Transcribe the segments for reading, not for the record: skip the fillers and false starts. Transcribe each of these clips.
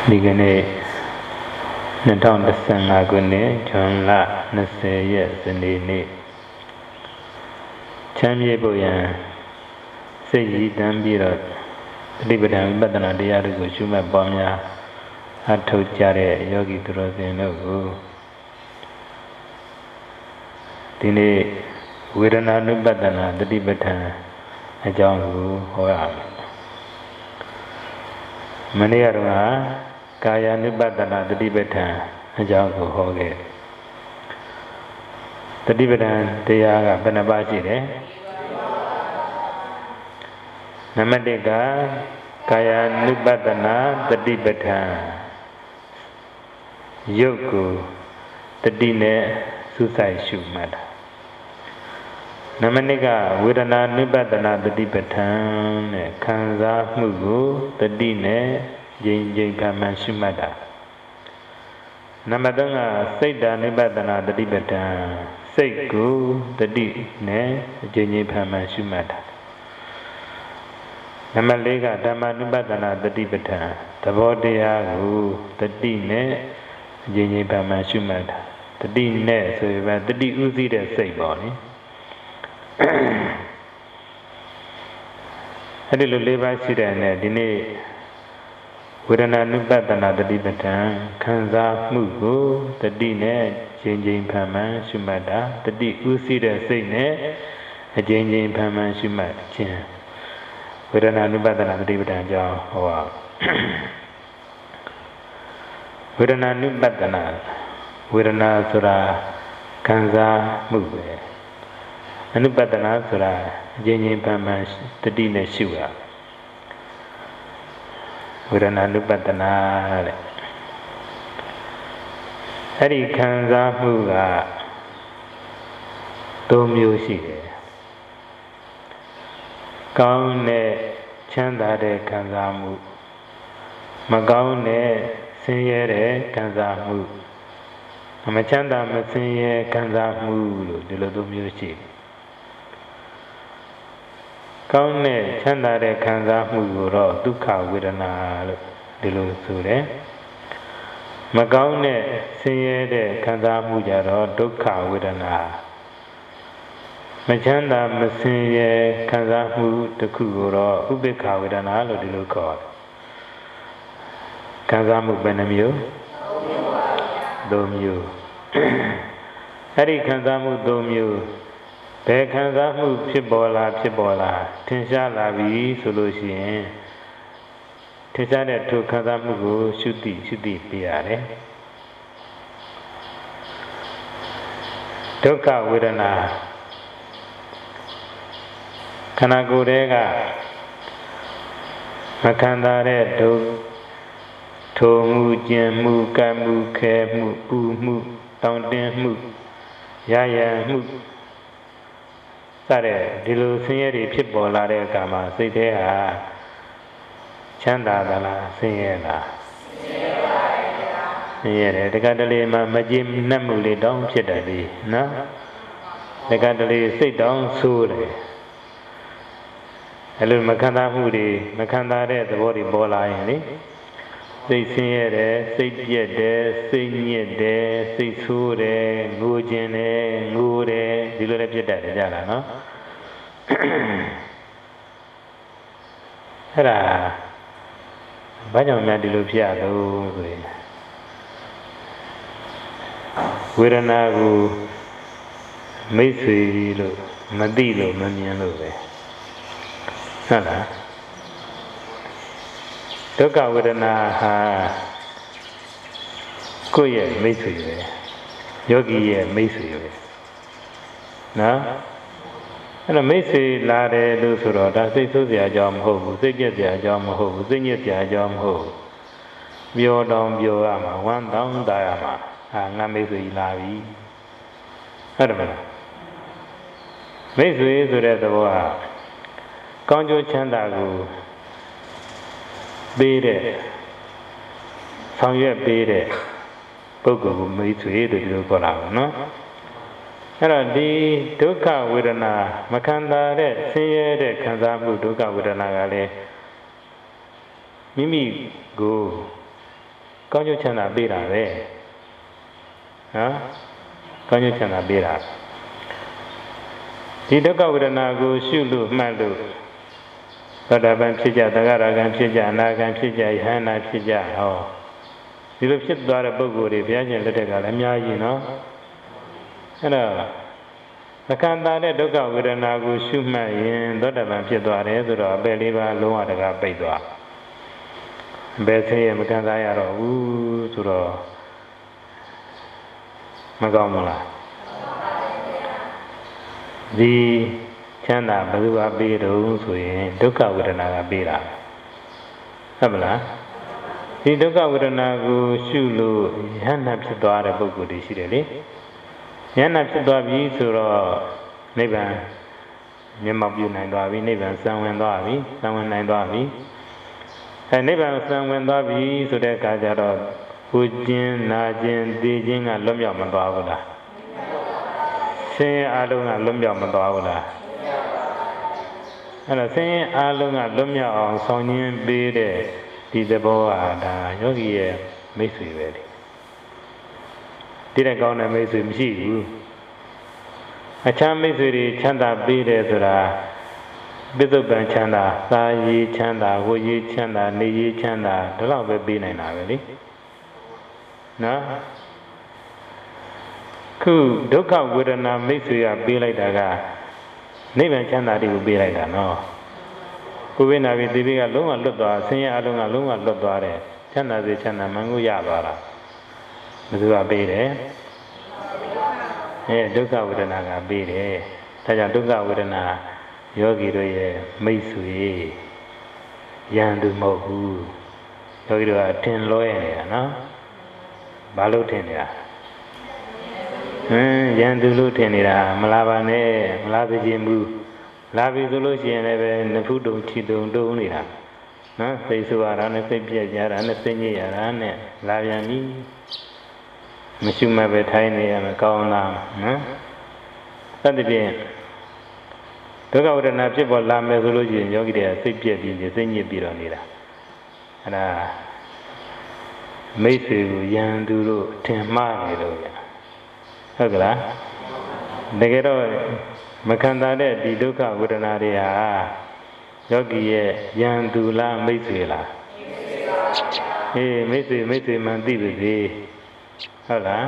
ဒီကနေ့2015ခုနှစ်ဇွန်လ20ရက်စနေနေ့ချမ်းမြေဖို့ရန်စိတ်ရည်တမ်းပြီးတော့တတိပဒံဝိပဿနာတရားတွေကိုရှုမှတ်ပွားများအထောက်ကြတဲ့ယောဂီသူတော်စင်တို့ကိုဒီနေ့ဝေဒနာနုပဿနာတတိပဋ္ဌာန်အကြောင်းကိုဟောရမယ်။မနေ့ကတော့ကာယ ानु ပဿနာတတိပဋ္ဌာန်အကြောင်းကိုဟောခဲ့တတိပဋ္ဌာန်တရားကဘယ်နှပါးရှိလဲနံပါတ်1ကကာယ ानु ပဿနာတတိပဋ္ဌာန်ရုပ်ကိုတတိနဲ့စူးစိုက်ရှုမှတ်တာနံပါတ်2ကဝေဒနာ ानु ပဿနာတတိပဋ္ဌာန်နဲ့ခံစားမှုကိုတတိနဲ့ငြိမ်ငြိမ်ခံမှန်ရှုမှတ်တာနံပါတ်3ကစိတ်ဓာ ानु ပဿနာတတိပဋ္ဌာန်စိတ်ကိုတတိနဲ့ငြိမ်ငြိမ်ခံမှန်ရှုမှတ်တာနံပါတ်4ကဓမ္မ ानु ပဿနာတတိပဋ္ဌာန်သဘောတရားကိုတတိနဲ့ငြိမ်ငြိမ်ခံမှန်ရှုမှတ်တာတတိနဲ့ဆိုရင်တတိဥသိတဲ့စိတ်ပေါ့လေအဲ့ဒီလို၄ပါးရှိတဲ့နဲ့ဒီနေ့ဝေဒနာ ानु ပဿနာတတိပဋ္ဌာန်ခံစားမှုကိုတတိနဲ့ငြိမ်ငြိမ်ဖန်မှန်ရှုမှတ်တာတတိဥသိတဲ့စိတ်နဲ့အငြိမ်ငြိမ်ဖန်မှန်ရှုမှတ်ခြင်းဝေဒနာ ानु ပဿနာတတိပဋ္ဌာန်ကြောင့်ဟောဝေဒနာ ानु ပဿနာဝေဒနာဆိုတာခံစားမှုပဲအနုပတနာဆိုတာအငြိမ်ငြိမ်ဖန်မှန်တတိနဲ့ရှုရဝေဒနာနုပတနာတဲ့အဲ့ဒီခံစားမှုက၃မျိုးရှိတယ်ကောင်းတဲ့ချမ်းသာတဲ့ခံစားမှုမကောင်းတဲ့ဆင်းရဲတဲ့ခံစားမှုမချမ်းသာမဆင်းရဲခံစားမှုလို့ဒီလို၃မျိုးရှိတယ်ကောင်းတဲ့ချမ်းသာတဲ့ခံစားမှုကိုတော့ဒုက္ခဝေဒနာလို့ဒီလိုဆိုတယ်မကောင်းတဲ့ဆင်းရဲတဲ့ခံစားမှုကြတော့ဒုက္ခဝေဒနာမချမ်းသာမဆင်းရဲခံစားမှုတစ်ခုကိုတော့ဥပေက္ခဝေဒနာလို့ဒီလိုခေါ်တယ်ခံစားမှုဘယ်နှမျိုး၃မျိုးအဲ့ဒီခံစားမှု၃မျိုးဘယ်ခံစားမှုဖြစ်ပေါ်လာထင်ရှားလာပြီဆိုလို့ရှိရင်ထင်ရှားတဲ့ထိုခံစားမှုကိုရှုတိပြရတယ်ဒုက္ခဝေဒနာခန္ဓာကိုယ်ထဲကမခံစားတဲ့ဒုက္ခထိုမှုကျင်မှုကံမှုခဲမှုပူမှုတောင့်တင်းမှုရရမှုစတဲ့ဒီလိုဆင်းရဲတွေဖြစ်ပေါ်လာတဲ့အခါမှာစိတ်ထဲဟာချမ်းသာသလားဆင်းရဲလားဆင်းရဲတယ်တခါတလေမှမကြည်နှက်မှုလေးတောင်းဖြစ်တယ်လေနော်တခါတလေစိတ်တောင်းဆိုးတယ်အဲ့လိုမခံစားမှုတွေမခံစားတဲ့သဘောတွေပေါ်လာရင်လေစိတ်ဆင်းရဲတယ်စိတ်ပြက်တယ်စိတ်ညစ်တယ်စိတ်ဆိုးတယ်ငိုခြင်းတယ်ငိုတယ်ဒီလိုလည်းဖြစ်တတ်ကြတာနော်အဲ့ဒါဘာကြောင့်များဒီလိုဖြစ်ရလို့ဆိုရင်ဝေဒနာကိုမိတ်ဆွေလို့မသိလို့မမြင်လို့ပဲဟုတ်လားဒုက္ခဝေဒနာဟာကိုယ့်ရဲ့မိတ်ဆွေပဲယောဂီရဲ့မိတ်ဆွေပဲနော်အဲ့တော့မိတ်ဆွေလာတယ်လို့ဆိုတော့ဒါစိတ်ဆိုးစရာအကြောင်းမဟုတ်ဘူးစိတ်ပြက်စရာအကြောင်းမဟုတ်ဘူးစိတ်ညစ်စရာအကြောင်းမဟုတ်ဘူးပျော်တောင်ပျော်ရမှာဝမ်းတောင်သာရမှာငါမိတ်ဆွေလာပြီဟုတ်တယ်မလားမိတ်ဆွေဆိုတဲ့သဘောဟာကောင်းကျိုးချမ်းသာကိုပေးတဲ့ဆောင်ရွက်ပေးတဲ့ပုဂ္ဂိုလ်ကိုမိတ်ဆွေလို့ဒီလိုခေါ်တာပါနော်အဲ့တော့ဒီဒုက္ခဝေဒနာမခံတာတဲ့ဆင်းရဲတဲ့ခံစားမှုဒုက္ခဝေဒနာကလည်းမိမိကိုကောင်းကျိုးချမ်းသာပေးတာပဲနော်ကောင်းကျိုးချမ်းသာပေးတာဒီဒုက္ခဝေဒနာကိုရှုလို့မှတ်လို့သောတာပန်ဖြစ်ကြသဂရဂံဖြစ်ကြအနာဂံဖြစ်ကြယဟန္တာဖြစ်ကြဟောဒီလိုဖြစ်သွားတဲ့ပုဂ္ဂိုလ်တွေဘုရားရှင်လက်ထက်ကလည်းအများကြီးနော်အဲ့တော့မခံတာတဲ့ဒုက္ခဝေဒနာကိုရှုမှတ်ရင်သောတာပန်ဖြစ်သွားတယ်ဆိုတော့အပယ်လေးပါးလုံးဝတကားပိတ်သွားဘယ်ဆင်းရဲမခံစားရတော့ဘူးဆိုတော့မကောင်းဘူးလားဒီချမ်းသာဘယ်သူကပေးတော့ဆိုရင်ဒုက္ခဝေဒနာကပေးတာဟုတ်မလားဒီဒုက္ခဝေဒနာကိုရှုလို့ယန္နာဖြစ်သွားတဲ့ပုဂ္ဂိုလ်တွေရှိတယ်လေယန္နာဖြစ်သွားပြီဆိုတော့နိဗ္ဗာန်မျက်မှောက်ပြုနိုင်သွားပြီနိဗ္ဗာန်စံဝင်သွားပြီစံဝင်နိုင်သွားပြီနိဗ္ဗာန်စံဝင်သွားပြီဆိုတဲ့အခါကျတော့ကိုယ်ခြင်းနာခြင်းသိခြင်းကလွတ်မြောက်မသွားဘူးလားဆင်းရဲအလုံးကလွတ်မြောက်မသွားဘူးလားအဲ့တော့ဆင်းရဲအလုံးကလွတ်မြောက်အောင်ဆောင်ရင်းပေးတဲ့ဒီသဘောဟာဒါယောဂီရဲ့မိတ်ဆွေပဲလေဒီတဲ့ကောင်းတဲ့မိတ်ဆွေမရှိဘူးအခြားမိတ်ဆွေတွေချမ်းသာပေးတယ်ဆိုတာပိဿုပံချမ်းသာသာရေးချမ်းသာဝိရေးချမ်းသာနေရေးချမ်းသာဒါတော့ပဲပေးနိုင်တာပဲလေနော်ခုဒုက္ခဝေဒနာမိတ်ဆွေကပေးလိုက်တာကနိဗ္ဗာန်ချမ်းသာတွေကိုပေးလိုက်တာနော်ကိုဝိနာပြီဒီဘေးကလုံးဝလွတ်သွားဆင်းရဲအလုံးကလုံးဝလွတ်သွားတယ်ချမ်းသာစေချမ်းသာမှန်ကိုရသွားတာဘယ်သူကပေးတယ်ဒုက္ခဝေဒနာကပေးတယ်ဒါကြောင့်ဒုက္ခဝေဒနာယောဂီတို့ရဲ့မိတ်ဆွေရန်သူမဟုတ်ဘူးယောဂီတို့ကထင်လွဲနေတာနော်ဘာလို့ထင်နေတာရန်သူလို့ထင်နေတာမလာပါနဲ့မလာသိခြင်းဘူးလာပြီဆိုလို့ရှိရင်လည်းပဲနဖူးတုံချီတုံတုံနေတာနော်စိတ်ဆိုးရတာနဲ့စိတ်ပြက်ကြတာနဲ့စိတ်ညစ်ရတာနဲ့လာပြန်ပြီမရှိမှပဲထိုင်နေရမယ်ကောင်းလားနော်သတ္တိဖြင့်ဒုက္ခဝေဒနာဖြစ်ပေါ်လာမယ်ဆိုလို့ရှိရင်ယောဂီတွေကစိတ်ပြက်ပြီးစိတ်ညစ်ပြီးတော့နေတာအဲ့ဒါမိတ်ဆွေကိုရန်သူတို့ထင်မှားနေလို့ဟုတ်ကလားတကယ်တော့မခံတာတဲ့ဒီဒုက္ခဝေဒနာတွေဟာယောဂီရဲ့ရန်သူလားမိတ်ဆွေလားမိတ်ဆွေမှန်သိပါစေဟုတ်လား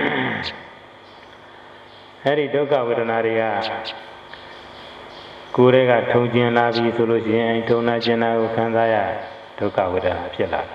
အဲ့ဒီဒုက္ခဝေဒနာတွေကကိုယ်တွေကထုံကျင်လာပြီဆိုလို့ရှိရင်ထုံနာကျင်နာကိုခံစားရဒုက္ခဝေဒနာဖြစ်လာတယ်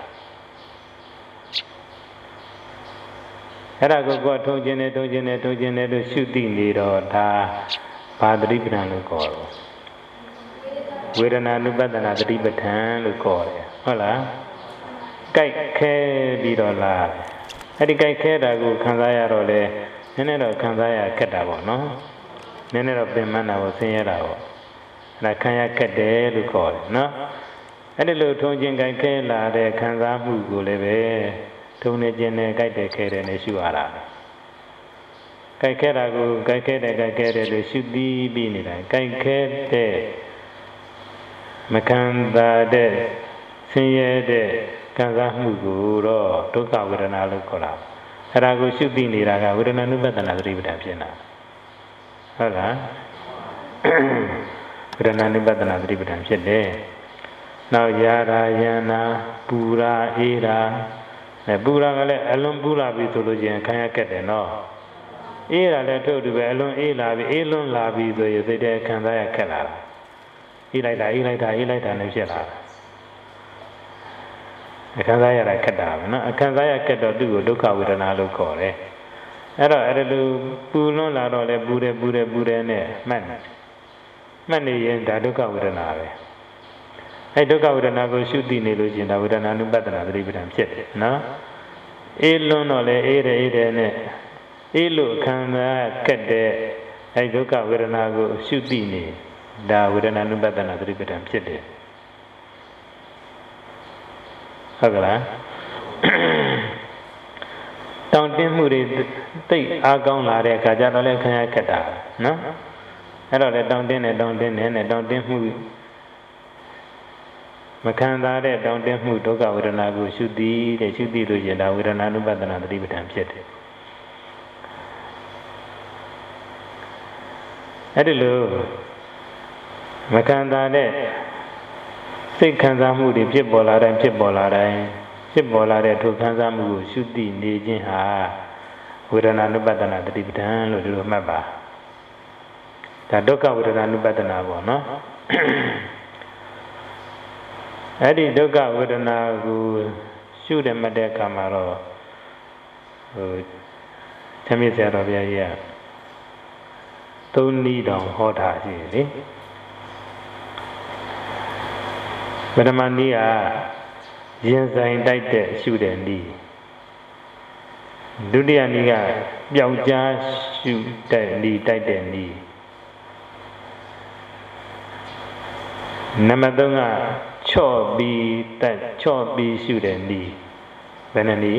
အဲ့ဒါကိုထုံကျင်နေလို့ရှုသိနေတော့ဒါဘာသတိပဋ္ဌာန်လို့ခေါ်တော့ဝေဒနာနုပဒနာသတိပဋ္ဌာန်လို့ခေါ်တယ်ဟုတ်လားကြိုက်ခဲပြီးတော့လားအဲ့ဒီကြိုက်ခဲတာကိုခံစားရတော့လေနည်းနည်းတော့ခံစားရခက်တာပေါ့နော်နည်းနည်းတော့ပင်ပန်းတာပေါ့ဆင်းရဲတာပေါ့အဲ့ဒါခံရခက်တယ်လို့ခေါ်တယ်နော်အဲ့ဒီလိုထုံကျင်ကြိုက်ခဲလာတဲ့ခံစားမှုကိုလည်းပဲထုံနေခြင်းနဲ့ကြိုက်တယ်ခဲတယ်နဲ့ရှုရတာကြိုက်ခဲတာကိုကြိုက်ခဲတယ်လို့ရှုပြီးနေတာကြိုက်ခဲတဲ့မခံတာတဲ့ဆင်းရဲတဲ့ခံစားမှုကိုတော့ဒုက္ခဝေဒနာလို့ခေါ်တာအဲ့ဒါကိုရှုသိနေတာကဝေဒနာနုပဒနာသတိပဋ္ဌာန်ဖြစ်နေတာဟုတ်လားဝေဒနာနုပဒနာသတိပဋ္ဌာန်ဖြစ်တယ်နောက်ယာရာယနာပူရာအေးရာပူရာကလည်းအလွန်ပူလာပြီဆိုလို့ချင်းခံရခဲ့တယ်နော်အေးရာလည်းထုတ်တူပဲအလွန်အေးလာပြီအေးလွန်လာပြီဆိုရင်စိတ်ထဲခံစားရခက်လာတာအေးလိုက်တာနဲ့ဖြစ်လာတာအခန်းစားရတာခက်တာပဲနော်အခန်းစားရခက်တော့သူ့ကိုဒုက္ခဝေဒနာလို့ခေါ်တယ်အဲ့တော့အဲ့လိုပူလွန်းလာတော့လေပူတယ်နဲ့မှတ်နေရင်ဒါဒုက္ခဝေဒနာပဲအဲ့ဒုက္ခဝေဒနာကိုရှုသိနေလို့ရှိရင်ဒါဝေဒနာနုပဒနာသတိပဋ္ဌာန်ဖြစ်တယ်နော်အေးလွန်းတော့လေအေးတယ်နဲ့အေးလို့အခန်းစားခက်တဲ့အဲ့ဒုက္ခဝေဒနာကိုရှုသိနေဒါဝေဒနာနုပဒနာသတိပဋ္ဌာန်ဖြစ်တယ်ဟုတ်ကလားတောင်းတင်းမှုတွေတိတ်အားကောင်းလာတဲ့အခါကျတော့လည်းခံရခက်တာနော်အဲ့တော့လည်းတောင်းတင်းမှုမခံစားတဲ့တောင်းတမှုဒုက္ခဝေဒနာကိုရှုသည်တဲ့ရှုသည်လို့ရင်ဒါဝေဒနာနုပဒနာသတိပဋ္ဌာန်ဖြစ်တယ်အဲ့ဒီလိုမခံစားတဲ့စိတ်ခံစားမှုတွေဖြစ်ပေါ်လာတိုင်းဖြစ်ပေါ်လာတိုင်းဖြစ်ပေါ်လာတဲ့ထိုခံစားမှုကိုရှုသိနေခြင်းဟာဝေဒနာနုပဒနာသတိပဋ္ဌာန်လို့ဒီလိုမှတ်ပါဒါဒုက္ခဝေဒနာနုပဒနာပေါ့နော်အဲ့ဒီဒုက္ခဝေဒနာကိုရှုတယ်မှတ်တဲ့အခါမှာတော့သမီးဆရာတော်ဘုရားကြီးကသုံးနည်းတောင်ဟောတာရှိတယ်လေပထမနည်းကရင်ဆိုင်တိုက်တဲ့ရှုတဲ့နည်းဒုတိယနည်းကပျောက်ကြားရှုတဲ့နည်းတိုက်တဲ့နည်းနံပါတ်3ကချော့ပြီးရှုတဲ့နည်းဘယ်နှနည်း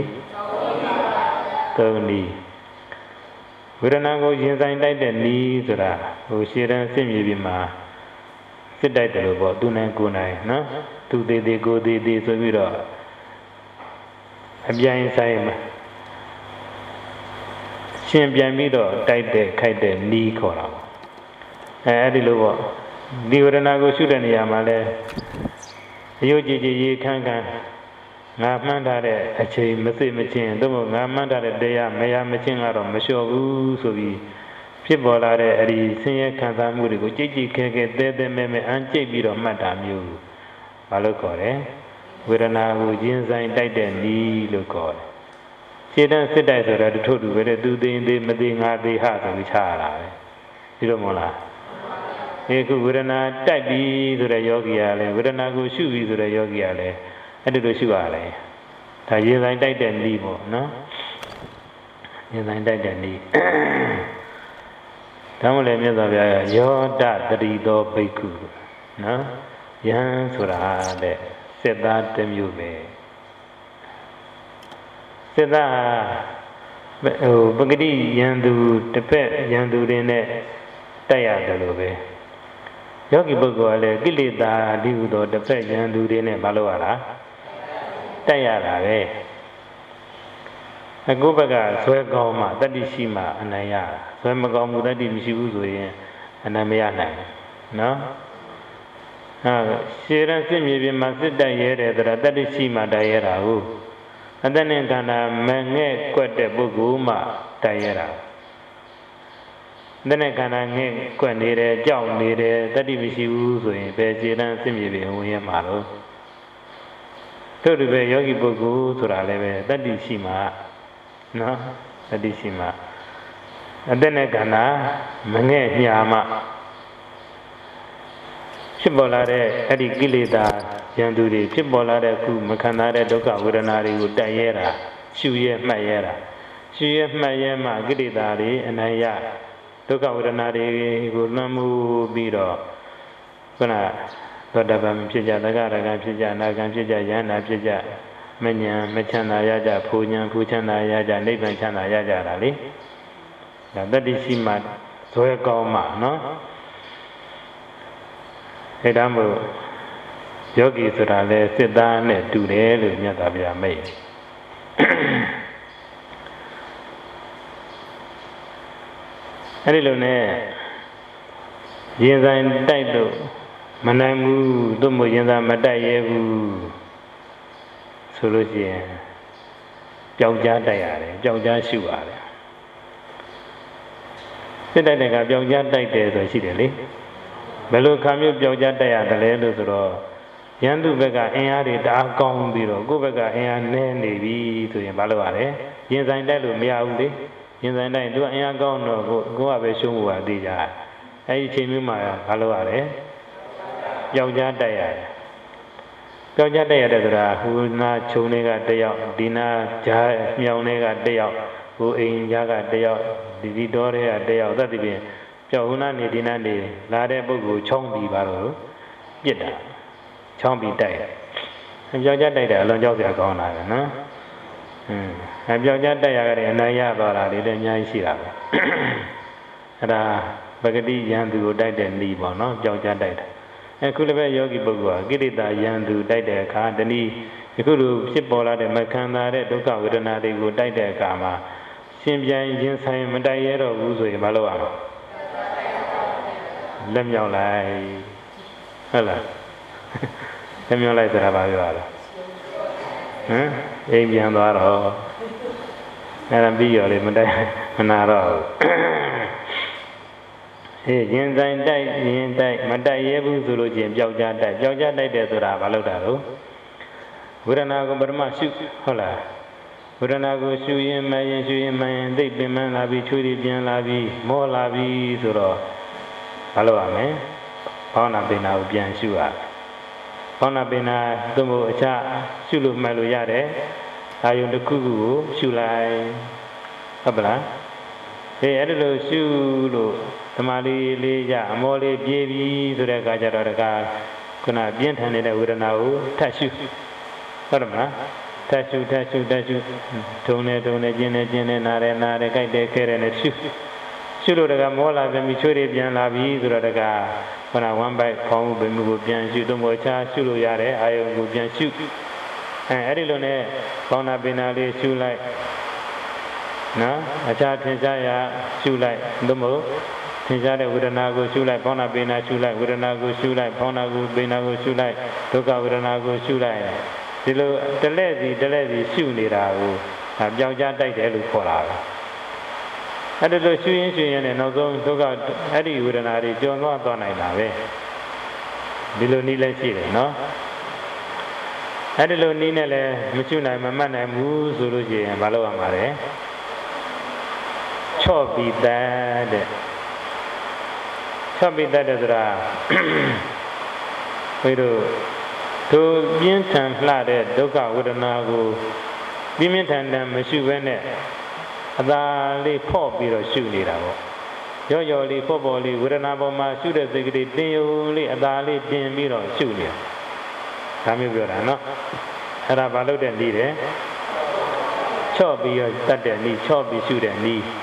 3နည်းဝေဒနာကိုရင်ဆိုင်တိုက်တဲ့နည်းဆိုတာဟိုရှေ့တန်းစစ်မြေပြင်မှာစစ်တိုက်တယ်လို့ပေါ့သူနိုင်ကိုနိုင်နော်သူသေးသေးကိုသေးသေးဆိုပြီးတော့အပြိုင်ဆိုင်မှာရှင်ပြန်ပြီးတော့တိုက်တဲ့ခိုက်တဲ့နီးခေါ်တာပေါ့အဲ့ဒီလိုပေါ့ဒီဝေဒနာကိုရှုတဲ့နေရာမှာလဲအယုတ်ကြည်ကြည်ရေခန်းခန်းငါမှန်းထားတဲ့အချိန်မသိမချင်းသို့မဟုတ်ငါမှန်းထားတဲ့တရားမရမချင်းကတော့မလျှော့ဘူးဆိုပြီးဖြစ်ပေါ်လာတဲ့အဲ့ဒီဆင်းရဲခံစားမှုတွေကိုကြိတ်ကြိတ်ခဲခဲတဲတဲမဲမဲအန်ကြိတ်ပြီးတော့မှတ်တာမျိုးဘာလို့ခေါ်လဲဝေဒနာကိုရင်ဆိုင်တိုက်တဲ့နည်းလို့ခေါ်တယ်ခြေတန်းစစ်တိုက်ဆိုတော့ထို့တူပဲတဲ့သူသိသေးမသိငါသိဟဆိုပြီးချရတာပဲဒီလိုမဟုတ်လားဒီခုဝေဒနာတိုက်ပြီးဆိုတဲ့ယောဂီကလည်းဝေဒနာကိုရှုပြီးဆိုတဲ့ယောဂီကလည်းအဲ့ဒီလိုရှုရတယ်ဒါရင်ဆိုင်တိုက်တဲ့နည်းပေါ့နော်ရင်ဆိုင်တိုက်တဲ့နည်းဒါမှလည်းမြတ်စွာဘုရားကယောဒတတိသောဘိက္ခုနော်ယဟန်ဆိုတာတဲ့စစ်သားတစ်မျိုးပဲစစ်သားပဂတိယံသူတစ်ဖက်ယံသူတွေနဲ့တိုက်ရတယ်လို့ပဲယောဂီပုဂ္ဂိုလ်ကလည်းကိလေသာဒီဟုသောတစ်ဖက်ယံသူတွေနဲ့မလုပ်ရတာတိုက်ရတာပဲအခုဘက်ကဇွဲကောင်းမှတတိရှိမှအနိုင်ရတာဇွဲမကောင်းမှုတတိမရှိဘူးဆိုရင်အနိုင်မရနိုင်နော်ရှေရစစ်မြေပြင်မှာစစ်တိုက်ရဲတယ်ဆိုတာတတိရှိမှတိုက်ရဲတာဟုတ်အတ္တနဲ့ခန္ဓာမငဲ့ကွက်တဲ့ပုဂ္ဂိုလ်မှတိုက်ရဲတာအတ္တနဲ့ခန္ဓာငဲ့ကွက်နေတယ်ကြောက်နေတယ်တတိမရှိဘူးဆိုရင်ဘယ်ရှေရစစ်မြေပြင်ဝင်ရမှာလို့တို့ဒီပဲယောဂီပုဂ္ဂိုလ်ဆိုတာလည်းပဲတတိရှိမှနော်တတိရှိမှအတ္တနဲ့ခန္ဓာမငဲ့ညာမှဖြစ်ပေါ်လာတဲ့အဲ့ဒီကိလေသာယံသူတွေဖြစ်ပေါ်လာတဲ့ခုမခံစားတဲ့ဒုက္ခဝေဒနာတွေကိုတိုက်ရဲတာရှုရဲမှတ်ရဲတာရှုရဲမှတ်ရဲမှကိလေသာတွေအနိုင်ရဒုက္ခဝေဒနာတွေကိုလွှမ်းမိုးပြီးတော့ခုနသောတပန်ဖြစ်ကြသဂရကံဖြစ်ကြအနာကံဖြစ်ကြယန္တာဖြစ်ကြမဉ္ဇဉ်မချမ်းသာရကြဖူဉ္ဇဉ်ဖူချမ်းသာရကြနိဗ္ဗာန်ချမ်းသာရကြတာလေဒါတတိရှိမှဇွဲကောင်းမှနော်အဲဒါမို့ယောဂီဆိုတာလဲစစ်သားနဲ့တူတယ်လို့မြတ်စွာဘုရားမိတ်အဲဒီလိုနဲ့ရင်ဆိုင်တိုက်လို့မနိုင်ဘူးသို့မဟုတ်ရင်ဆိုင်မတိုက်ရဲဘူးဆိုလို့ရှိရင်ပျောက်ကြားတိုက်ရတယ်ပျောက်ကြားရှုရတယ်စစ်တိုက်တဲ့ကပျောက်ကြားတိုက်တယ်ဆိုရှိတယ်လေဘယ်လိုခါမျိုးပျောက်ကြားတိုက်ရတယ်လဲလို့ဆိုတော့ယန္တုဘက်ကအင်အားတွေတအားကောင်းပြီးတော့ကိုယ့်ဘက်ကအင်အားနည်းနေပြီဆိုရင်ဘာလုပ်ရလဲရင်ဆိုင်တိုက်လို့မရဘူးလေရင်ဆိုင်တိုက်သူကအင်အားကောင်းတော့ကိုကပဲရှုံးဖို့ပါသိကြအဲဒီအချိန်မျိုးမှာဘာလုပ်ရလဲပျောက်ကြားတိုက်ရတယ်ပျောက်ကြားတိုက်ရတယ်ဆိုတာဟိုနာခြုံတွေကတယောက်ဒီနာကြားမြောင်တွေကတယောက်ဟိုအိမ်ကြားကတယောက်ဒီတော်တွေကတယောက်သတ်တည်ပြင်ပျောက်ဟိုနာနေဒီနာနေလာတဲ့ပုဂ္ဂိုလ်ချောင်းပြီးပါတော့ပြစ်တာချောင်းပြီးတိုက်တယ်ပျောက်ကြားတိုက်တယ်အလွန်ကြောက်စရာကောင်းတာပဲနော်ပျောက်ကြားတိုက်ရကြတဲ့အနိုင်ရသွားတာတွေလည်းအများကြီးရှိတာပဲအဲ့ဒါပဂတိယံသူကိုတိုက်တဲ့ဤပေါ့နော်ပျောက်ကြားတိုက်တယ်အခုလည်းပဲယောဂီပုဂ္ဂိုလ်ဟာကိလေသာယံသူတိုက်တဲ့အခါတနည်းအခုလိုဖြစ်ပေါ်လာတဲ့မခံသာတဲ့ဒုက္ခဝေဒနာတွေကိုတိုက်တဲ့အခါမှာရှင်ပြန်ရင်ဆိုင်မတိုက်ရတော့ဘူးဆိုရင်မလုပ်ရဘူးလက်မြောက်လိုက်ဟုတ်လားလက်မြောက်လိုက်ဆိုတာဘာပြောရလဲဟမ်အိမ်ပြန်သွားတော့အဲ့ဒါပြီးရောလေမတိုက်မနာတော့ရင်ဆိုင်တိုက်ရင်တိုက်မတိုက်ရဲဘူးဆိုလို့ချင်းပျောက်ကြတိုက်တယ်ဆိုတာဘာလို့တာတော့ဝေဒနာကိုပထမရှုဟုတ်လားဝေဒနာကိုရှုရင်မှရင်သိပင်ပန်းလာပြီးချွေးပြီးပြန်လာပြီးမောလာပြီးဆိုတော့ဘာလို့ရမလဲဘောင်းနာပင်နာကိုပြန်ရှုရဘောင်းနာပင်နာသို့မဟုတ်အခြားရှုလို့မှတ်လို့ရတယ်အာယုန်တစ်ခုခုကိုရှုလိုက်ဟုတ်ပလားအဲ့ဒါလို့ရှုလို့သမာဓိလေးရအမောလေးပြေးပြီးဆိုတဲ့အခါကျတော့တကားခုနပြင်းထန်နေတဲ့ဝေဒနာကိုထပ်ရှုဟုတ်တယ်မလားထပ်ရှုထုံနေကျင်းနေနားတယ်ကြိုက်တယ်ခဲတယ်နဲ့ရှုလို့တကားမောလာပြန်ပြီးချွေးတွေပြန်လာပြီးဆိုတော့တကားခုနဝမ်းပိုက်ဖောင်းမှုပင်မှုကိုပြန်ရှုတော့မောချရှုလို့ရတယ်အာယုံကိုပြန်ရှုအဲ့ဒီလိုနဲ့ဘောင်းနာပင်နာလေးရှုလိုက်နော်အခြားထင်ရှားရာရှုလိုက်သို့မဟုတ်ထင်ရှားတဲ့ဝေဒနာကိုရှုလိုက်ဘောင်းနာပင်နာရှုလိုက်ဝေဒနာကိုရှုလိုက်ဘောင်းနာကိုပင်နာကိုရှုလိုက်ဒုက္ခဝေဒနာကိုရှုလိုက်ဒီလိုတလဲစီရှုနေတာကိုပြောင်းကြတိုက်တယ်လို့ခေါ်တာပဲအဲ့ဒါလို့ရှုရင်နဲ့နောက်ဆုံးဒုက္ခအဲ့ဒီဝေဒနာတွေကျော်သွားနိုင်တာပဲဒီလိုနည်းလည်းရှိတယ်နော်အဲ့ဒီလိုနည်းနဲ့လည်းမရှုနိုင်မမှတ်နိုင်ဘူးဆိုလို့ရှိရင်မလုပ်ရမှာလေချော့ပြီးတတ်တဲ့ဆိုတာဘယ်လိုသူပြင်းထန်လှတဲ့ဒုက္ခဝေဒနာကိုပြင်းထန်မရှုဘဲနဲ့အသာလေးဖော့ပြီးတော့ရှုနေတာပေါ့ရော်လေးဖော့လေးဝေဒနာပေါ်မှာရှုတဲ့စိတ်ကလေးတင်ယူလေးအသာလေးတင်ပြီးတော့ရှုနေတာဒါမျိုးပြောတာနော်အဲ့ဒါဘာလို့တဲ့နည်းတယ်ချော့ပြီးတော့တတ်တဲ့နည်းချော့ပြီးရှုတဲ့နည်း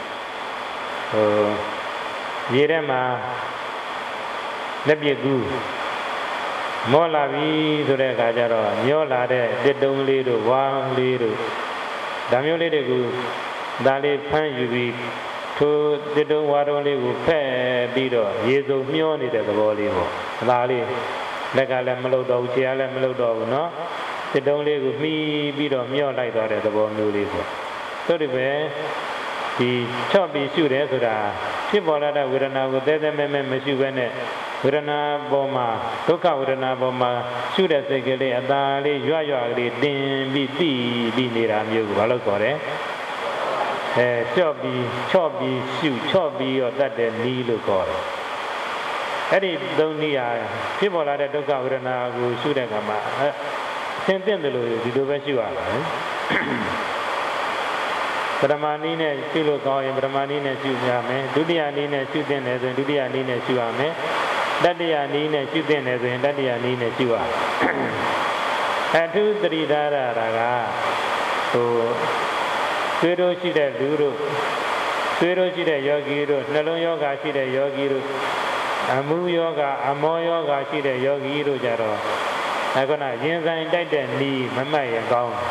ရေထဲမှာလက်ပြကူးမောလာပြီဆိုတဲ့အခါကျတော့ညောလာတဲ့တစ်တုံးလေးတို့ဝါးလေးတို့ဒါမျိုးလေးတွေကိုဒါလေးဖမ်းယူပြီးထိုတစ်တုံးဝါးတုံးလေးကိုဖက်ပြီးတော့ရေစုံမျောနေတဲ့သဘောလေးပေါ့ဒါလေးလက်ကလည်းမလုပ်တော့ဘူးခြေကလည်းမလုပ်တော့ဘူးเนาะတစ်တုံးလေးကိုမှီပြီးတော့မျောလိုက်သွားတဲ့သဘောမျိုးလေးပေါ့ဆိုဒီပဲဒီချော့ပြီးရှုတယ်ဆိုတာဖြစ်ပေါ်လာတဲ့ဝေဒနာကိုတဲမဲမရှိဘဲနဲ့ဝေဒနာပေါ်မှာဒုက္ခဝေဒနာပေါ်မှာရှုတဲ့စိတ်ကလေးအသာလေးရွကလေးတင်ပြီးတိပြီးနေတာမျိုးကိုဘာလို့ခေါ်လဲချော့ပြီးရှုချော့ပြီးတော့တတ်တဲ့နည်းလို့ခေါ်တယ်အဲ့ဒီသုံးနည်းဟာဖြစ်ပေါ်လာတဲ့ဒုက္ခဝေဒနာကိုရှုတဲ့အခါမှာသင်တယ်လို့ဒီလိုပဲရှုရတာပထမနည်းနဲ့ရှုလို့ကောင်းရင်ပထမနည်းနဲ့ရှုရမယ်ဒုတိယနည်းနဲ့ရှုသင့်တယ်ဆိုရင်ဒုတိယနည်းနဲ့ရှုရမယ်တတိယနည်းနဲ့ရှုသင့်တယ်ဆိုရင်တတိယနည်းနဲ့ရှုရအထူးသတိထားရတာကသွေးတို့ရှိတဲ့လူတို့သွေးတို့ရှိတဲ့ယောဂီတို့နှလုံးယောဂရှိတဲ့ယောဂီတို့အမှုယောဂအမောယောဂရှိတဲ့ယောဂီတို့ကြတော့အခုနရင်ဆိုင်တိုက်တဲ့နည်းမမှတ်ရင်ကောင်း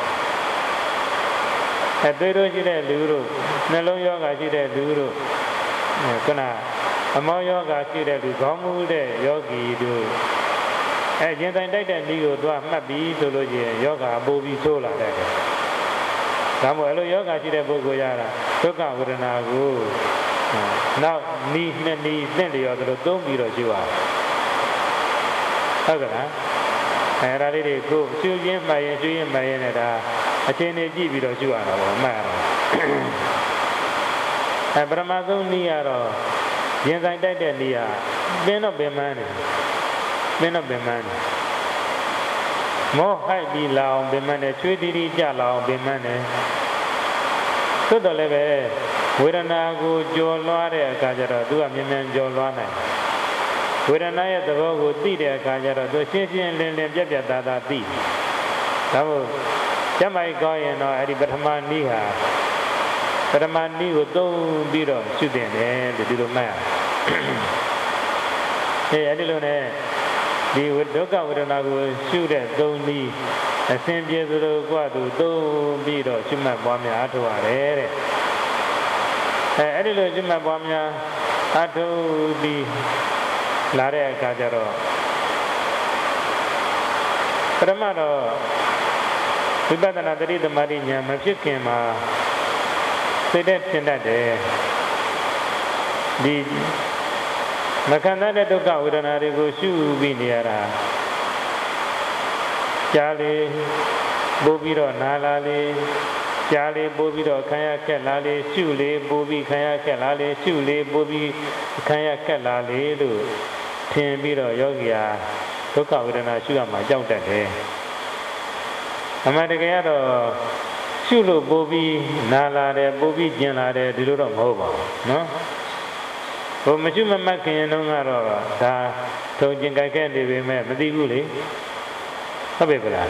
သွေးတို့ရှိတဲ့လူတို့နှလုံးယောဂရှိတဲ့လူတို့ခုနအမောယောဂရှိတဲ့လူခေါင်းမူတဲ့ယောဂီတို့ရင်ဆိုင်တိုက်တဲ့နည်းကိုသူကမှတ်ပြီးဆိုလို့ရှိရင်ယောဂပိုးပြီးဆိုးလာတယ်ဒါမို့အဲ့လိုယောဂရှိတဲ့ပုဂ္ဂိုလ်ရတာဒုက္ခဝေဒနာကိုနောက်နီးနှစ်နီးသင့်လျော်သလိုသုံးပြီးတော့ရှုရဟုတ်ကဲ့လားအဲ့ဒါလေးတွေကိုရှုရင်းမှရင်နဲ့ဒါအချိန်နဲ့ကြည့်ပြီးတော့ရှုရတာပေါ့မှတ်ရတာပရမသုံးနည်းကတော့ရင်ဆိုင်တိုက်တဲ့နည်းဟာပင်တော့ပင်မန်းတယ်မောဟိုက်ပြီးလာအောင်ပင်မန်းတယ်ချွေးတီးကြလာအောင်ပင်မန်းတယ်သို့တော်လည်းပဲဝေဒနာကိုကြော်လွှားတဲ့အခါကျတော့သူကမြန်ကြော်လွှားနိုင်ဝေဒနာရဲ့သဘောကိုသိတဲ့အခါကျတော့သူရှင်းလင်းပြတ်သားသိဒါမို့ကျမ်းမိုက်ကောင်းရင်တော့အဲ့ဒီပထမနည်းကိုသုံးပြီးတော့ရှုတင်တယ်လို့ဒီလိုမှတ်ရအဲ့ဒီလိုနဲ့ဒီဒုက္ခဝေဒနာကိုရှုတဲ့သုံးနည်းအစဉ်ပြေသလိုကသူသုံးပြီးတော့ရှုမှတ်ပွားများအထောက်ရတယ်တဲ့အဲ့ဒီလိုရှုမှတ်ပွားများအထောက်ပြီးလာတဲ့အခါကျတော့ပထမတော့ဝိပဿနာတတိသမารိဉာဏ်မဖြစ်ခင်မှာစိတ်နဲ့ထင်တတ်တယ်ဒီမခံတဲ့ဒုက္ခဝေဒနာတွေကိုရှုပြီးနေရတာကြားလေပို့ပြီးတော့နားလာလေကြားလေပို့ပြီးတော့ခံရခက်လာလေရှုလေပို့ပြီးခံရခက်လာလေရှုလေပို့ပြီးခံရခက်လာလေလို့ထင်ပြီးတော့ယောဂီဟာဒုက္ခဝေဒနာရှုရမှာကြောက်တတ်တယ်အမှန်တကယ်ကတော့ရှုလို့ပို့ပြီးနားလာတယ်ပို့ပြီးကျင်လာတယ်ဒီလိုတော့မဟုတ်ပါဘူးနော်ဘုမရှုမမှတ်ခင်တုန်းကတော့ဒါထုံကျင်ကြိုက်ခဲ့နေပေမဲ့မသိဘူးလေဟုတ်ပြီဗလား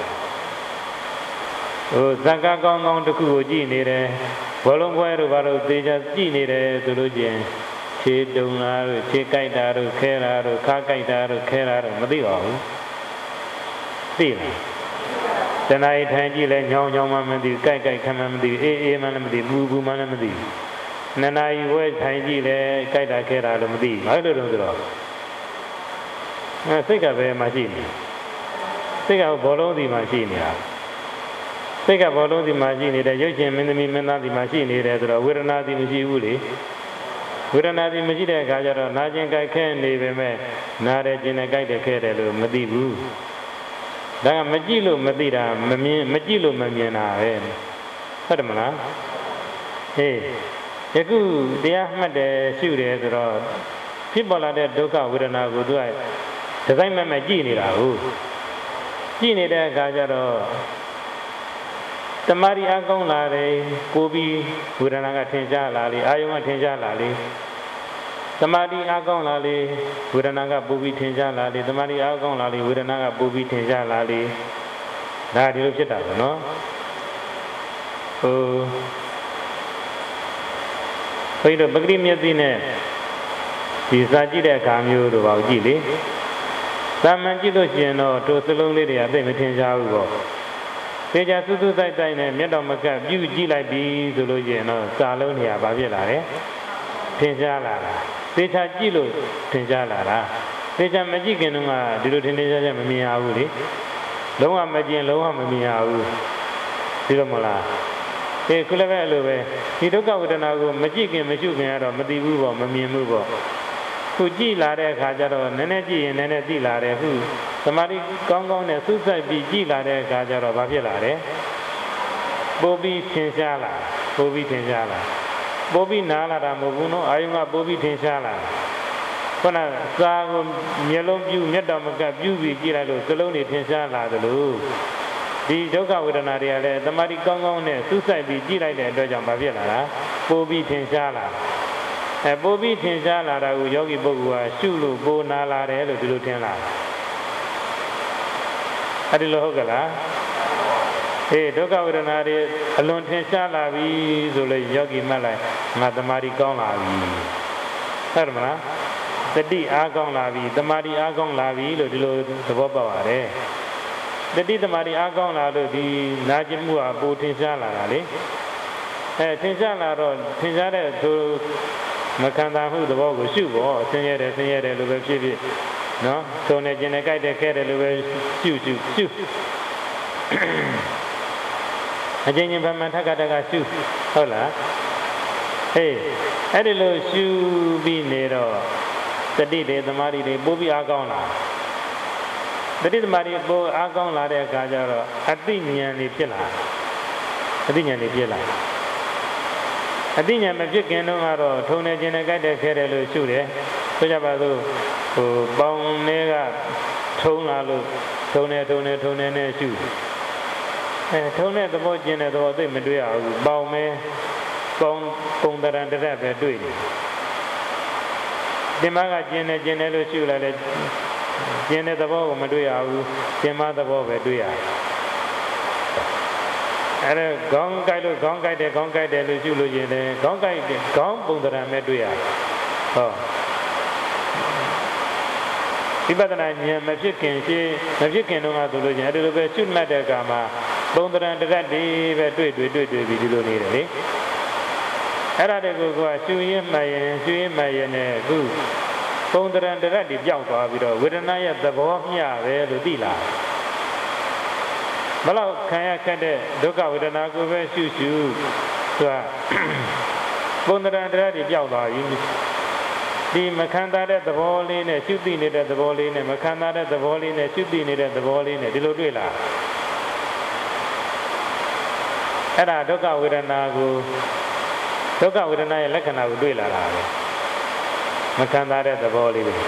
ဇာကကောင်းကောင်းတစ်ခုကိုကြည့်နေတယ်ဘောလုံးပွဲတို့ဘာလို့သေချာကြည့်နေတယ်ဆိုလို့ချင်းခြေတုံလာတို့ခြေကြိုက်တာတို့ခဲတာတို့ခါကြိုက်တာတို့ခဲတာတို့မသိပါဘူးသိလားတဏှာထိုင်ကြည့်လဲညောင်းညောင်းမှမသိဘူးကြိုက်ကြိုက်ခံမှမသိဘူးအေးအေးမှလည်းမသိဘူးဘူးမှလည်းမသိဘူးနှစ်နာရီဝဲထိုင်ကြည့်လဲကြိုက်တာခဲတာလို့မသိဘူးဘာလို့လဲဆိုတော့စိတ်ကပဲမှရှိနေစိတ်ကဘောလုံးစီမှရှိနေတာစိတ်ကဘောလုံးစီမှရှိနေတယ်ရုပ်ရှင်မင်းသမီးမင်းသားစီမှရှိနေတယ်ဆိုတော့ဝေဒနာစီမရှိဘူးလေဝေဒနာစီမရှိတဲ့အခါကျတော့နာကျင်ကြိုက်ခဲနေပေမဲ့နားတယ်ကျင်တယ်ကြိုက်တယ်ခဲတယ်လို့မသိဘူးဒါကမကြည့်လို့မသိတာမမြင်မကြည့်လို့မမြင်တာပဲဟုတ်တယ်မလားဟေးယခုတရားမှတ်တယ်ရှုတယ်ဆိုတော့ဖြစ်ပေါ်လာတဲ့ဒုက္ခဝေဒနာကိုသူကဒီဇိုင်းမဲ့မဲ့ကြည့်နေတာဟုတ်ကြည့်နေတဲ့အခါကျတော့တမာရီအကောင်းလာတယ်ကိုပြီးဝေဒနာကထင်ရှားလာလေအာယုံကထင်ရှားလာလေတမာရီအကောင်းလာလေဝေဒနာကပူပြီးထင်ရှားလာလေတမာရီအကောင်းလာလေဝေဒနာကပူပြီးထင်ရှားလာလေဒါဒီလိုဖြစ်တာပဲနော်ဘယ်လိုပဂရိမျက်စိနဲ့ဒီစာကြည့်တဲ့အခါမျိုးတို့ပါကြည့်လေသာမန်ကြည့်လို့ရှိရင်တော့တို့စလုံးလေးတွေကသိမထင်ရှားဘူးပေါ့သေချာစူးစူးဆိုင်ဆိုင်နဲ့မျက်တော်မကပ်ပြုကြည့်လိုက်ပြီဆိုလို့ရှိရင်တော့စာလုံးတွေကဘာဖြစ်လာလဲထင်ရှားလာတာသေချာကြည့်လို့ထင်ရှားလာတာသေချာမကြည့်ခင်တုန်းကဒီလိုထင်ထင်ရှားရှားမမြင်ရဘူးလေလုံးဝမကျင်လုံးဝမမြင်ရဘူးဒီလိုမလားခုလည်းပဲအဲ့လိုပဲဒီဒုက္ခဝေဒနာကိုမကြည့်ခင်မရှုခင်ကတော့မသိဘူးပေါ့မမြင်ဘူးပေါ့ခုကြည့်လာတဲ့အခါကျတော့နည်းနည်းကြည့်ရင်နည်းနည်းသိလာတယ်ခုသမာဓိကောင်းကောင်းနဲ့စူးစိုက်ပြီးကြည့်လာတဲ့အခါကျတော့ဘာဖြစ်လာလဲပိုပြီးထင်ရှားလာပိုပြီးထင်ရှားလာပိုပြီးနားလာတာမဟုတ်ဘူးနော်အာယုံကပိုပြီးထင်ရှားလာခုနစာကိုမျက်လုံးပြုမျက်တော်မကပြုပြီးကြည့်လိုက်လို့စလုံးတွေထင်ရှားလာသလိုဒီဒုက္ခဝေဒနာတွေကလည်းသမာဓိကောင်းကောင်းနဲ့စူးစိုက်ပြီးကြည့်လိုက်တဲ့အတွက်ကြောင့်ဘာဖြစ်လာတာပိုပြီးထင်ရှားလာပိုပြီးထင်ရှားလာတာကိုယောဂီပုဂ္ဂိုလ်ကရှုလို့ပိုနာလာတယ်လို့ဒီလိုထင်လာအဲ့ဒီလိုဟုတ်ကလားဒုက္ခဝေဒနာတွေအလွန်ထင်ရှားလာပြီဆိုလို့ယောဂီမှတ်လိုက်ငါသမာဓိကောင်းလာပြီဟုတ်တယ်မလားတတိအားကောင်းလာပြီသမာဓိအားကောင်းလာပြီလို့ဒီလိုသဘောပေါက်ရတယ်တတိသမာဓိအားကောင်းလာလို့ဒီနာကျင်မှုကပိုထင်ရှားလာတာလေထင်ရှားလာတော့ထင်ရှားတဲ့သူမခံတာမှုသဘောကိုရှုဖို့ဆင်းရဲတယ်လို့ပဲဖြစ်ဖြစ်နော်ထုံနေကျင်နေကြိုက်တယ်ခဲတယ်လို့ပဲရှုအချင်းချင်းဗမာထက်ကရှုဟုတ်လားအဲ့ဒီလိုရှုပြီးနေတော့တတိတွေသမာဓိတွေပို့ပြီးအားကောင်းလာတတိသမာဓိပို့အားကောင်းလာတဲ့အခါကျတော့အသိဉာဏ်တွေဖြစ်လာအသိဉာဏ်မဖြစ်ခင်တုန်းကတော့ထုံနေခြင်းနဲ့ကြိုက်တဲ့ခဲတယ်လို့ရှုတယ်ဆိုကြပါစို့ပေါင်တွေကထုံလာလို့ထုံနေနဲ့ရှုထုံတဲ့သဘောကျင်တဲ့သဘောသိမတွေ့ရဘူးပေါင်ပုံတရံတရက်ပဲတွေ့တယ်ဒီမှာကကျင်နေလို့ရှုလိုက်လေကျင်တဲ့သဘောကိုမတွေ့ရဘူးကျင်မသဘောပဲတွေ့ရတယ်အဲ့ဒါခေါင်းကြိုက်လို့ခေါင်းကြိုက်တယ်လို့ရှုလို့ရင်လည်းခေါင်းကြိုက်တယ်ခေါင်းပုံတရံပဲတွေ့ရတယ်ဟောဝိပဿနာဉာဏ်မဖြစ်ခင်ရှင်းမဖြစ်ခင်တော့ကဆိုလို့ချင်းအဲ့ဒီလိုပဲရှုမှတ်တဲ့အခါမှာပုံတရံတရက်တွေပဲတွေ့ပြီးဒီလိုနေတယ်လေအဲ့ဒါတကူကရှုရင်းမှတ်ရင်နဲ့အခုပုံတရံတရက်တွေပြောင်းသွားပြီးတော့ဝေဒနာရဲ့သဘောမျှပဲလို့သိလာဘလောက်ခံရခက်တဲ့ဒုက္ခဝေဒနာကိုပဲရှုသူကပုံတရံတရက်တွေပြောင်းသွားပြီဒီမခံစားတဲ့သဘောလေးနဲ့ရှုသိနေတဲ့သဘောလေးနဲ့မခံစားတဲ့သဘောလေးနဲ့ရှုသိနေတဲ့သဘောလေးနဲ့ဒီလိုတွေ့လာအဲ့ဒါဒုက္ခဝေဒနာကိုဒုက္ခဝေဒနာရဲ့လက္ခဏာကိုတွေ့လာတာပဲမခံစားတဲ့သဘောလေးပဲ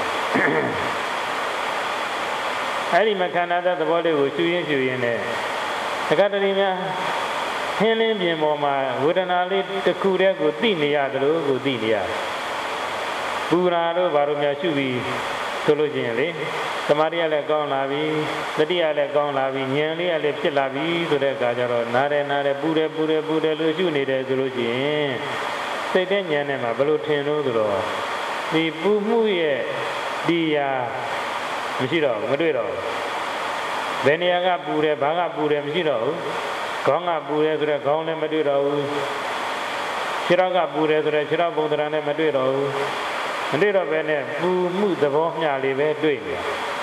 အဲ့ဒီမခံစားတဲ့သဘောလေးကိုရှုရင်းနဲ့တက္ကတရီများဟင်းလင်းပြင်ပေါ်မှာဝေဒနာလေးတစ်ခုတည်းကိုသိနေရတယ်လို့ကိုသိနေရတယ်ပူရာတို့ဘာလို့များရှုပြီးဆိုလို့ချင်းလေသမာဓိကလည်းကောင်းလာပြီသတိကလည်းကောင်းလာပြီဉာဏ်လေးကလည်းဖြစ်လာပြီဆိုတဲ့အခါကျတော့နားတယ်ပူတယ်လို့ရှုနေတယ်ဆိုလို့ချင်းစိတ်တဲ့ဉာဏ်နဲ့မှာဘယ်လိုထင်လို့ဆိုတော့ဒီပူမှုရဲ့တရားမရှိတော့ဘူးမတွေ့တော့ဘူးဘယ်နေရာကပူတယ်ဘာကပူတယ်မရှိတော့ဘူးခေါင်းကပူတယ်ဆိုတော့ခေါင်းလည်းမတွေ့တော့ဘူးခြေထောက်ကပူတယ်ဆိုတော့ခြေထောက်ပုံသဏ္ဍာန်လည်းမတွေ့တော့ဘူးမတွေ့တော့ဘဲနဲ့ပူမှုသဘောမျှလေးပဲတွေ့နေ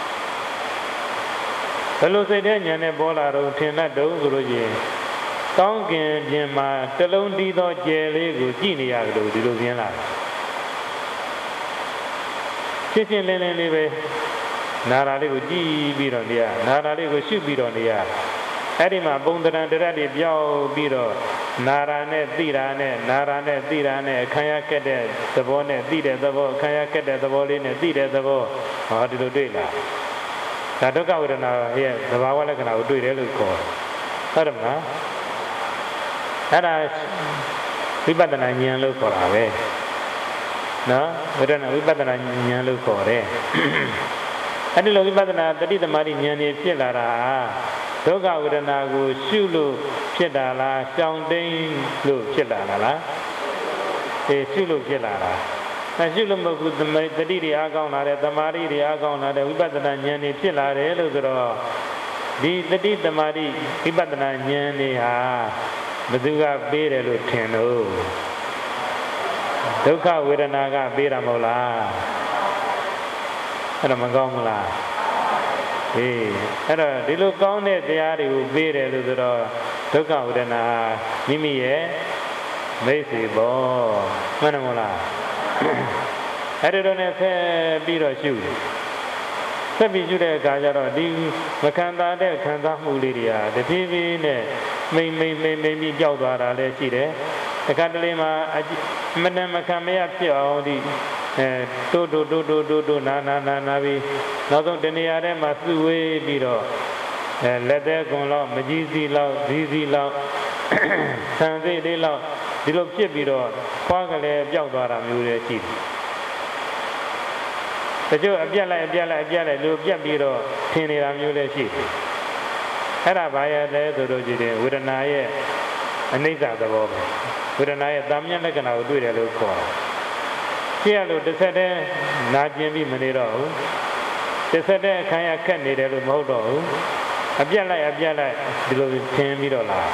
ဘယ်လိုစိတ်တဲ့ဉာဏ်နဲ့ပေါ်လာတော့ထင်တတ်တော့ဆိုလို့ရှိရင်ကောင်းကင်ပြင်မှာတလုံးတီးသောကျယ်လေးကိုကြည့်နေရတယ်လို့ဒီလိုပြင်းလာတယ်ရှင်းလင်းလေးပဲနာရာလေးကိုကြည့်ပြီးတော့နေရနာရာလေးကိုရှုပြီးတော့နေရအဲ့ဒီမှာပုံတရံတရက်တွေပြောင်းပြီးတော့နာရာနဲ့သိတာနဲ့နာရာနဲ့သိတာနဲ့အခမ်းရကက်တဲ့သဘောနဲ့သိတဲ့သဘောအခမ်းရကက်တဲ့သဘောလေးနဲ့သိတဲ့သဘောဟောဒီလိုတွေ့လာဒါဒုက္ခဝေဒနာရဲ့သဘာဝလက္ခဏာကိုတွေ့တယ်လို့ခေါ်တယ်ဟုတ်တယ်မလားအဲ့ဒါဝိပဿနာဉာဏ်လို့ခေါ်တာပဲနော်ဝေဒနာဝိပဿနာဉာဏ်လို့ခေါ်တယ်အဲ့ဒီလိုဝိပဿနာတတိသမารိဉာဏ်ကြီးဖြစ်လာတာဒုက္ခဝေဒနာကိုရှုလို့ဖြစ်တာလားရှောင်တိန်လို့ဖြစ်လာလားရှုလို့ဖြစ်လာတာရှုလို့မဟုတ်ဘူးတတိတွေအားကောင်းလာတယ်သမာဓိတွေအားကောင်းလာတယ်ဝိပဿနာဉာဏ်ကြီးဖြစ်လာတယ်လို့ဆိုတော့ဒီတတိသမာဓိဝိပဿနာဉာဏ်တွေဟာဘယ်သူကပေးတယ်လို့ထင်လို့ဒုက္ခဝေဒနာကပေးတာမဟုတ်လားအဲ့တော့မကောင်းဘူးလားအဲ့တော့ဒီလိုကောင်းတဲ့တရားတွေကိုပေးတယ်လို့ဆိုတော့ဒုက္ခဝေဒနာမိမိရဲ့မိတ်ဆွေပေါ့မှန်တယ်မဟုတ်လားအဲ့ဒီတော့နဲ့ဆက်ပြီးတော့ရှုတယ်ဆက်ပြီးရှုတဲ့အခါကျတော့ဒီမခံစားတဲ့ခံစားမှုလေးတွေဟာတဖြည်းဖြည်းနဲ့မိမ့်ပြီးကြောက်သွားတာလည်းရှိတယ်တခါတလေမှာမနှံမခံမရဖြစ်အောင်ဒီတိုးနာပြီးနောက်ဆုံးတနေရာထဲမှာစုဝေးပြီးတော့လက်သေးကွန်လောက်မကြီးစီလောက်ဇီးစီလောက်ဆန်စိတ်လေးလောက်ဒီလိုဖြစ်ပြီးတော့ခွားကလေးပျောက်သွားတာမျိုးလည်းရှိတယ်တချို့အပြက်လိုက်လို့ပြက်ပြီးတော့ထင်နေတာမျိုးလည်းရှိတယ်အဲ့ဒါဘာရလဲဆိုတော့ကြည့်တယ်ဝေဒနာရဲ့အနိစ္စသဘောပဲဝေဒနာရဲ့တာမညလက္ခဏာကိုတွေ့တယ်လို့ခေါ်တယ်ဖြစ်ရလို့တစ်ဆက်တည်းနာကျင်ပြီးမနေတော့ဘူးတစ်ဆက်တည်းခံရခက်နေတယ်လို့မဟုတ်တော့ဘူးအပြက်လိုက်ဒီလိုထင်ပြီးတော့လာ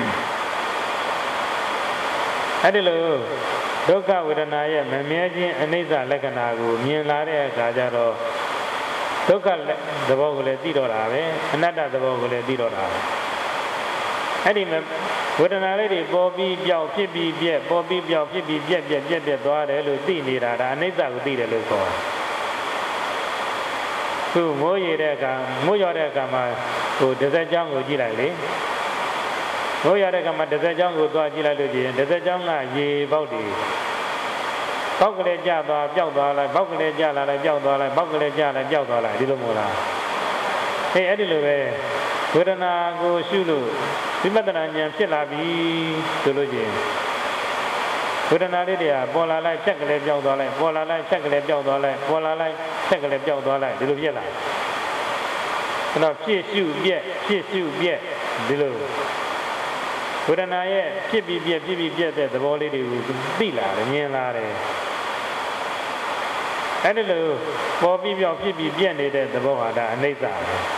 အဲ့ဒီလိုဒုက္ခဝေဒနာရဲ့မမြဲခြင်းအနိစ္စလက္ခဏာကိုမြင်လာတဲ့အခါကျတော့ဒုက္ခသဘောကိုလည်းသိတော့တာပဲအနတ္တသဘောကိုလည်းသိတော့တာပဲအဲ့ဒီဝေဒနာလေးတွေပေါ်ပြီးပြောက်ဖြစ်ပြီးပြက်ပေါ်ပြီးပြောက်ဖြစ်ပြီးပြက်သွားတယ်လို့သိနေတာဒါအနိစ္စကိုသိတယ်လို့ခေါ်တယ်သူမိုးရွာတဲ့အခါမှာဟိုတစ်သက်ကြောင်းကိုကြည့်လိုက်လေမိုးရွာတဲ့အခါမှာတစ်သက်ကြောင်းကိုသွားကြည့်လိုက်လို့ကြည့်ရင်တစ်သက်ကြောင်းကရေပေါက်တွေပေါက်ကလေးကျသွားပျောက်သွားလိုက်ပေါက်ကလေးကျလာလိုက်ပျောက်သွားလိုက်ပေါက်ကလေးကျလိုက်ပျောက်သွားလိုက်ဒီလိုမဟုတ်လားအဲ့ဒီလိုပဲဝေဒနာကိုရှုလို့ဝိပဿနာဉာဏ်ဖြစ်လာပြီဆိုလို့ချင်းဝေဒနာလေးတွေကပေါ်လာလိုက်ဖြက်ကလေးပျောက်သွားလိုက်ပေါ်လာလိုက်ဖြက်ကလေးပျောက်သွားလိုက်ပေါ်လာလိုက်ဖြက်ကလေးပျောက်သွားလိုက်ဒီလိုဖြစ်လာအဲ့တော့ဖြစ်ရှုပြက်ဒီလိုဝေဒနာရဲ့ဖြစ်ပြီးပြက်တဲ့သဘောလေးတွေကိုသိလာတယ်မြင်လာတယ်အဲ့ဒီလိုပေါ်ပြီးပြောင်းဖြစ်ပြီးပြက်နေတဲ့သဘောဟာဒါအနိစ္စပဲ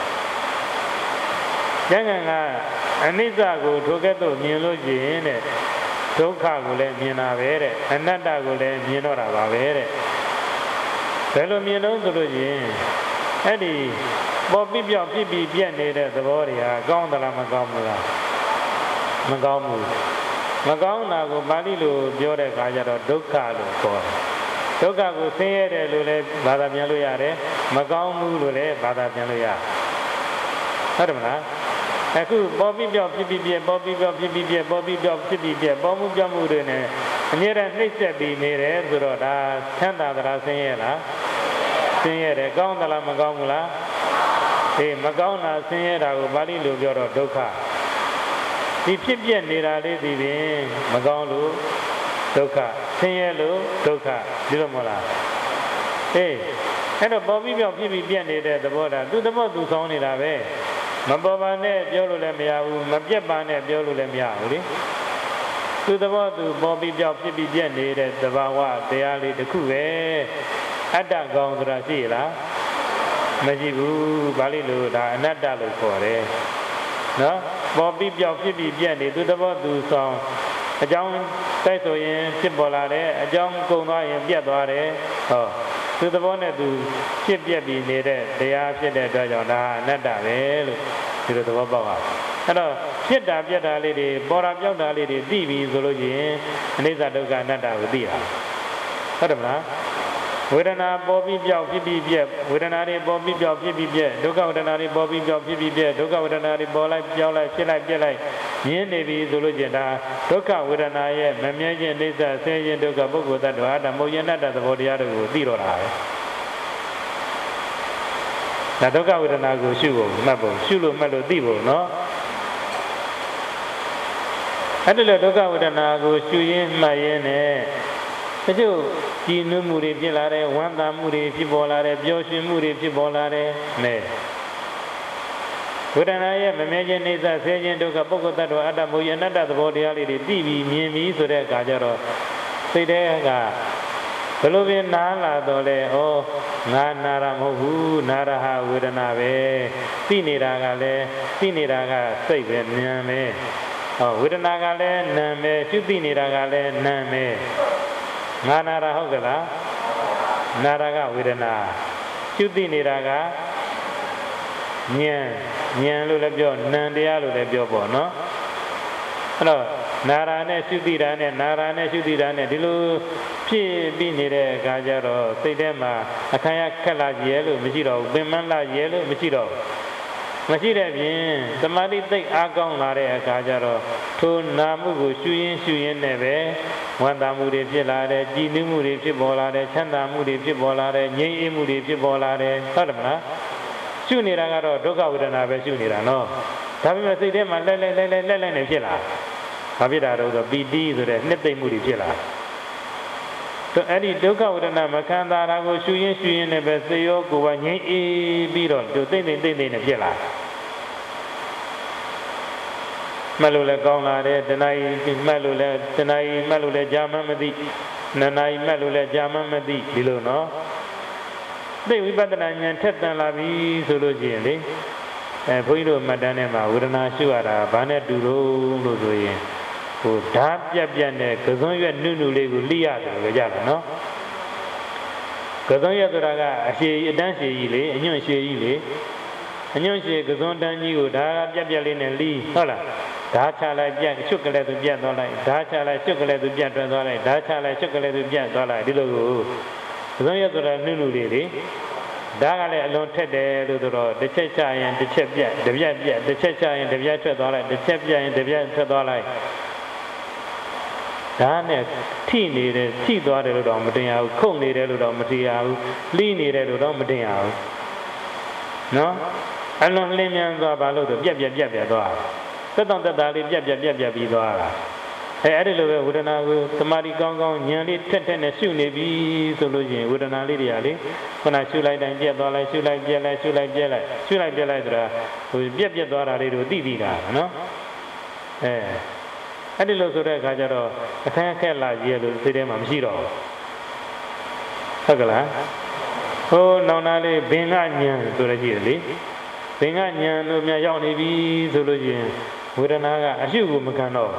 ကျန်ကအနိစ္စကိုထိုကဲ့သို့မြင်လို့ရှိရင်တဲ့ဒုက္ခကိုလည်းမြင်တာပဲတဲ့အနတ္တကိုလည်းမြင်တော့တာပါပဲတဲ့ဘယ်လိုမြင်လို့ဆိုလို့ရှိရင်အဲ့ဒီပေါ်ပြီးပြောင်းဖြစ်ပြီးပြက်နေတဲ့သဘောတွေဟာကောင်းသလားမကောင်းဘူးလားမကောင်းဘူးမကောင်းတာကိုပါဠိလိုပြောတဲ့အခါကျတော့ဒုက္ခလို့ခေါ်တယ်ဒုက္ခကိုဆင်းရဲတယ်လို့လည်းဘာသာပြန်လို့ရတယ်မကောင်းဘူးလို့လည်းဘာသာပြန်လို့ရဟုတ်တယ်မလားအခုပေါ်ပြီးပြောင်းဖြစ်ပြီးပြက်ပေါ်ပြီးပြောင်းဖြစ်ပြီးပြက်ပေါ်ပြီးပြောင်းဖြစ်ပြီးပြက်ပေါ်မှုပြောင်းမှုတွေနဲ့အမြဲတမ်းနှိမ့်ဆက်ပြီးနေတယ်ဆိုတော့ဒါချမ်းသာသလားဆင်းရဲလားဆင်းရဲတယ်ကောင်းသလားမကောင်းဘူးလားအေးမကောင်းတာဆင်းရဲတာကိုပါဠိလိုပြောတော့ဒုက္ခဒီဖြစ်ပြနေတာလေးဒီပင်မကောင်းလို့ဒုက္ခဆင်းရဲလို့ဒုက္ခဒီလိုမဟုတ်လားအေးအဲ့တော့ပေါ်ပြီးပြောင်းဖြစ်ပြီးပြက်နေတဲ့သဘောတာသူသဘောသူဆောင်နေတာပဲမပေါ်ပါနဲ့ပြောလို့လည်းမရဘူးမပြက်ပါနဲ့ပြောလို့လည်းမရဘူးလေသူသဘောသူပေါ်ပြီးပြောင်းဖြစ်ပြီးပြက်နေတဲ့သဘာဝတရားလေးတစ်ခုပဲအတ္တကောင်ဆိုတာရှိလားမရှိဘူးဘာလို့လို့ဒါအနတ္တလို့ခေါ်တယ်နော်ပေါ်ပြီးပြောင်းဖြစ်ပြီးပြက်နေသူသဘောသူဆောင်အကြောင်းတိုက်ဆိုရင်ဖြစ်ပေါ်လာတယ်အကြောင်းကုန်သွားရင်ပြက်သွားတယ်ဟောသူသဘောနဲ့သူဖြစ်ပြက်ပြီးနေတဲ့တရားဖြစ်တဲ့အတွက်ကြောင့်ဒါအနတ္တပဲလို့ဒီလိုသဘောပေါက်ပါအဲ့တော့ဖြစ်တာပြက်တာလေးတွေပေါ်တာပြောက်တာလေးတွေသိပြီဆိုလို့ရှိရင်အနိစ္စဒုက္ခအနတ္တကိုသိတာဟုတ်တယ်မလားဝေဒနာပေါ်ပြီးပြောက်ဖြစ်ပြီးပြက်ဝေဒနာတွေပေါ်ပြီးပြောက်ဖြစ်ပြီးပြက်ဒုက္ခဝေဒနာတွေပေါ်ပြီးပြောက်ဖြစ်ပြီးပြက်ဒုက္ခဝေဒနာတွေပေါ်လိုက်ပြောက်လိုက်ဖြစ်လိုက်ပြက်လိုက်ရင်းနေပြီဆိုလို့ကျင်ဒါဒုက္ခဝေဒနာရဲ့မမြဲခြင်းအိဋ္ဌဆင်းရဲဒုက္ခပုဂ္ဂိုလ်တ attva ဓမ္မယနတ္တသဘောတရားတွေကိုသိတော့တာပဲဒါဒုက္ခဝေဒနာကိုရှုဖို့မှတ်ဖို့ရှုလို့မှတ်လို့သိဖို့နော်အဲ့ဒါလို့ဒုက္ခဝေဒနာကိုရှုရင်းမှတ်ရင်းနဲ့တချို့ကြည်နူးမှုတွေဖြစ်လာတယ်ဝမ်းသာမှုတွေဖြစ်ပေါ်လာတယ်ပျော်ရွှင်မှုတွေဖြစ်ပေါ်လာတယ်နဲ့ဝေဒနာရဲ့မမြဲခြင်းအိဋ္ဌဆဲခြင်းဒုက္ခပုဂ္ဂိုလ်တ attva အတ္တမူယအနတ္တသဘောတရားလေးတွေသိပြီးမြင်ပြီးဆိုတဲ့အခါကျတော့စိတ်ထဲကဘယ်လိုပင်နားလာတော့လဲဩငါနာရမဟုတ်ဘူးနာရဟဝေဒနာပဲသိနေတာကလည်းသိနေတာကစိတ်ပဲဉာဏ်ပဲဟောဝေဒနာကလည်းနာမ်ပဲရှုသိနေတာကလည်းနာမ်ပဲငါနာရဟုတ်ကလားနာရကဝေဒနာရှုသိနေတာကဉာဏ်လို့လည်းပြောနံတရားလို့လည်းပြောပေါ့နော်အဲ့တော့နာရာနဲ့ရှုသိတာနဲ့နာရာနဲ့ရှုသိတာနဲ့ဒီလိုဖြစ်ပြီးနေတဲ့အခါကျတော့စိတ်ထဲမှာအခါရခက်လာရဲလို့မရှိတော့ဘူးပင်မလာရဲလို့မရှိတော့မရှိတဲ့ပြင်သမာဓိသိအားကောင်းလာတဲ့အခါကျတော့ထိုနာမှုကိုရှုရင်းနဲ့ပဲဝန္တာမှုတွေဖြစ်လာတယ်ကြည်နူးမှုတွေဖြစ်ပေါ်လာတယ်ချမ်းသာမှုတွေဖြစ်ပေါ်လာတယ်ငြိမ်းအေးမှုတွေဖြစ်ပေါ်လာတယ်ဟုတ်တယ်မလားရှုနေတာကတော့ဒုက္ခဝေဒနာပဲရှုနေတာနော်ဒါပေမဲ့စိတ်ထဲမှာလက်နေဖြစ်လာဘာဖြစ်တာတော့ဆိုပီတိဆိုတဲ့နှစ်သိမ့်မှုတွေဖြစ်လာအဲ့ဒီဒုက္ခဝေဒနာမခံတာကိုရှုရင်းနဲ့ပဲစေရောကိုယ်ကငြိမ်းအေးပြီးတော့သူသိမ့်နဲ့ဖြစ်လာမှတ်လို့လည်းကောင်းလာတယ်တဏှာကြီးမှတ်လို့လည်းကြာမှမသိနှစ်နာရီမှတ်လို့လည်းကြာမှမသိဒီလိုနော်သိဝိပဿနာဉာဏ်ထက်သန်လာပြီဆိုလို့ရှိရင်လေဘုန်းကြီးတို့မှတ်တမ်းထဲမှာဝေဒနာရှုရတာဘာနဲ့တူလို့ဆိုရင်ဟိုဓာတ်ပြက်နဲ့ကစွန်းရွက်နုလေးကိုလိရတယ်လို့ကြတယ်နော်ကစွန်းရွက်ဆိုတာကအရှည်အတန်းရှည်ကြီးလေအညွန့်ရှည်ကြီးလေအညွန့်ရှည်ကစွန်းတန်းကြီးကိုဓာတ်ပြက်လေးနဲ့လိဟုတ်လားဓာတ်ချလိုက်ပြက်ချွတ်ကလေးသူပြက်သွားလိုက်ဓာတ်ချလိုက်ချွတ်ကလေးသူပြက်သွားလိုက်ဓာတ်ချလိုက်ချွတ်ကလေးသူပြက်သွားလိုက်ဒီလိုကိုကစွန်းရွက်ဆိုတာနုလေးလေဒါကလည်းအလွန်ထက်တယ်လို့ဆိုတော့တစ်ချက်ချရင်တစ်ချက်ပြက်တစ်ပြက်ပြက်တစ်ချက်ချရင်တစ်ပြက်ထွက်သွားလိုက်တစ်ချက်ပြက်ရင်တစ်ပြက်ထွက်သွားလိုက်ဒါနဲ့ထိနေတယ်ထိသွားတယ်လို့တော့မတင်ရဘူးခုန်နေတယ်လို့တော့မတင်ရဘူးလှီးနေတယ်လို့တော့မတင်ရဘူးနော်အလွန်လင်းမြန်သွားဘာလို့ဆိုပြက်သွားသက်တောင့်သက်သာလေးပြက်ပြီးသွားတာအဲ့ဒီလိုပဲဝေဒနာကိုသမာဓိကောင်းဉာဏ်လေးထက်နဲ့ရှုနေပြီဆိုလို့ရှိရင်ဝေဒနာလေးတွေကလေခုနရှုလိုက်တိုင်းပြက်သွားလိုက်ရှုလိုက်ပြက်လိုက်ဆိုတာဟိုပြက်သွားတာလေးတို့သိတာနော်အဲ့ဒီလိုဆိုတဲ့အခါကျတော့အခက်လာရဲလို့စိတ်ထဲမှာမရှိတော့ဘူးဟုတ်ကလားဟိုနောင်နာလေးဘင်္ဂညံဆိုရကြည့်လေဘင်္ဂညံတို့များရောက်နေပြီဆိုလို့ရှိရင်ဝေဒနာကအရှုကိုမခံတော့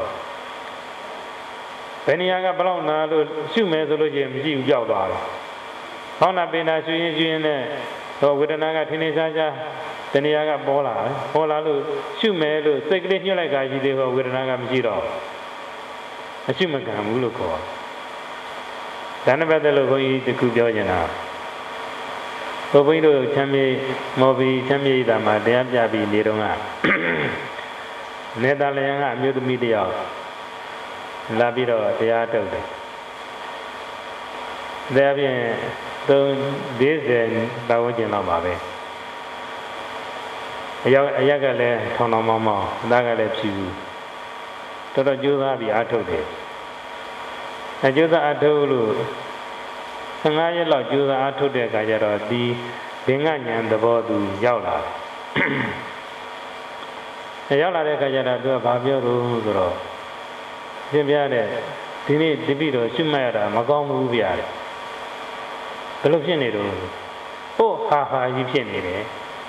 ဘယ်နေရာကဘလောက်နာလို့ရှုမယ်ဆိုလို့ရှိရင်မရှိဘူးကြောက်သွားတယ်ဟောင်းနာပင်နာရှုရင်နဲ့ဟောဝေဒနာကထင်းထင်းရှားရှားတဏှာကပေါ်လာတယ်ပေါ်လာလို့ရှုမယ်လို့စိတ်ကလေးညှို့လိုက်တာရှိသေးဟောဝေဒနာကမရှိတော့အရှုမခံဘူးလို့ခေါ်တယ်ဒါနဲ့ပတ်သက်လို့ဘုန်းကြီးတခုပြောချင်တာဘုန်းကြီးတို့ချမ်းမြေမော်ဘီချမ်းမြေတာမှာတရားပြပြီးနေတော့ကနေတာလျံကအမျိုးသမီးတယောက်လာပြီးတော့တရားထုတ်တယ်တရားဖြင့်340ပတ်ဝန်းကျင်လောက်ပါပဲအရက်ကလည်းထောင်ထောင်မောင်းမောင်းအသားကလည်းဖြူတော်တော်ကြိုးစားပြီးအားထုတ်တယ်အကျိုးစားအားထုတ်လို့15ရက်လောက်ကြိုးစားအားထုတ်တဲ့အခါကျတော့ဒီဘင်္ဂညံသဘောသူရောက်လာတယ်ရောက်လာတဲ့အခါကျတော့သူကဘာပြောလို့ဆိုတော့သင်ပြတဲ့ဒီနေ့တပိတော့ရှုမှတ်ရတာမကောင်းဘူးဗျာတဲ့ဘယ်လိုဖြစ်နေတော့ဟိုဟာကြီးဖြစ်နေတယ်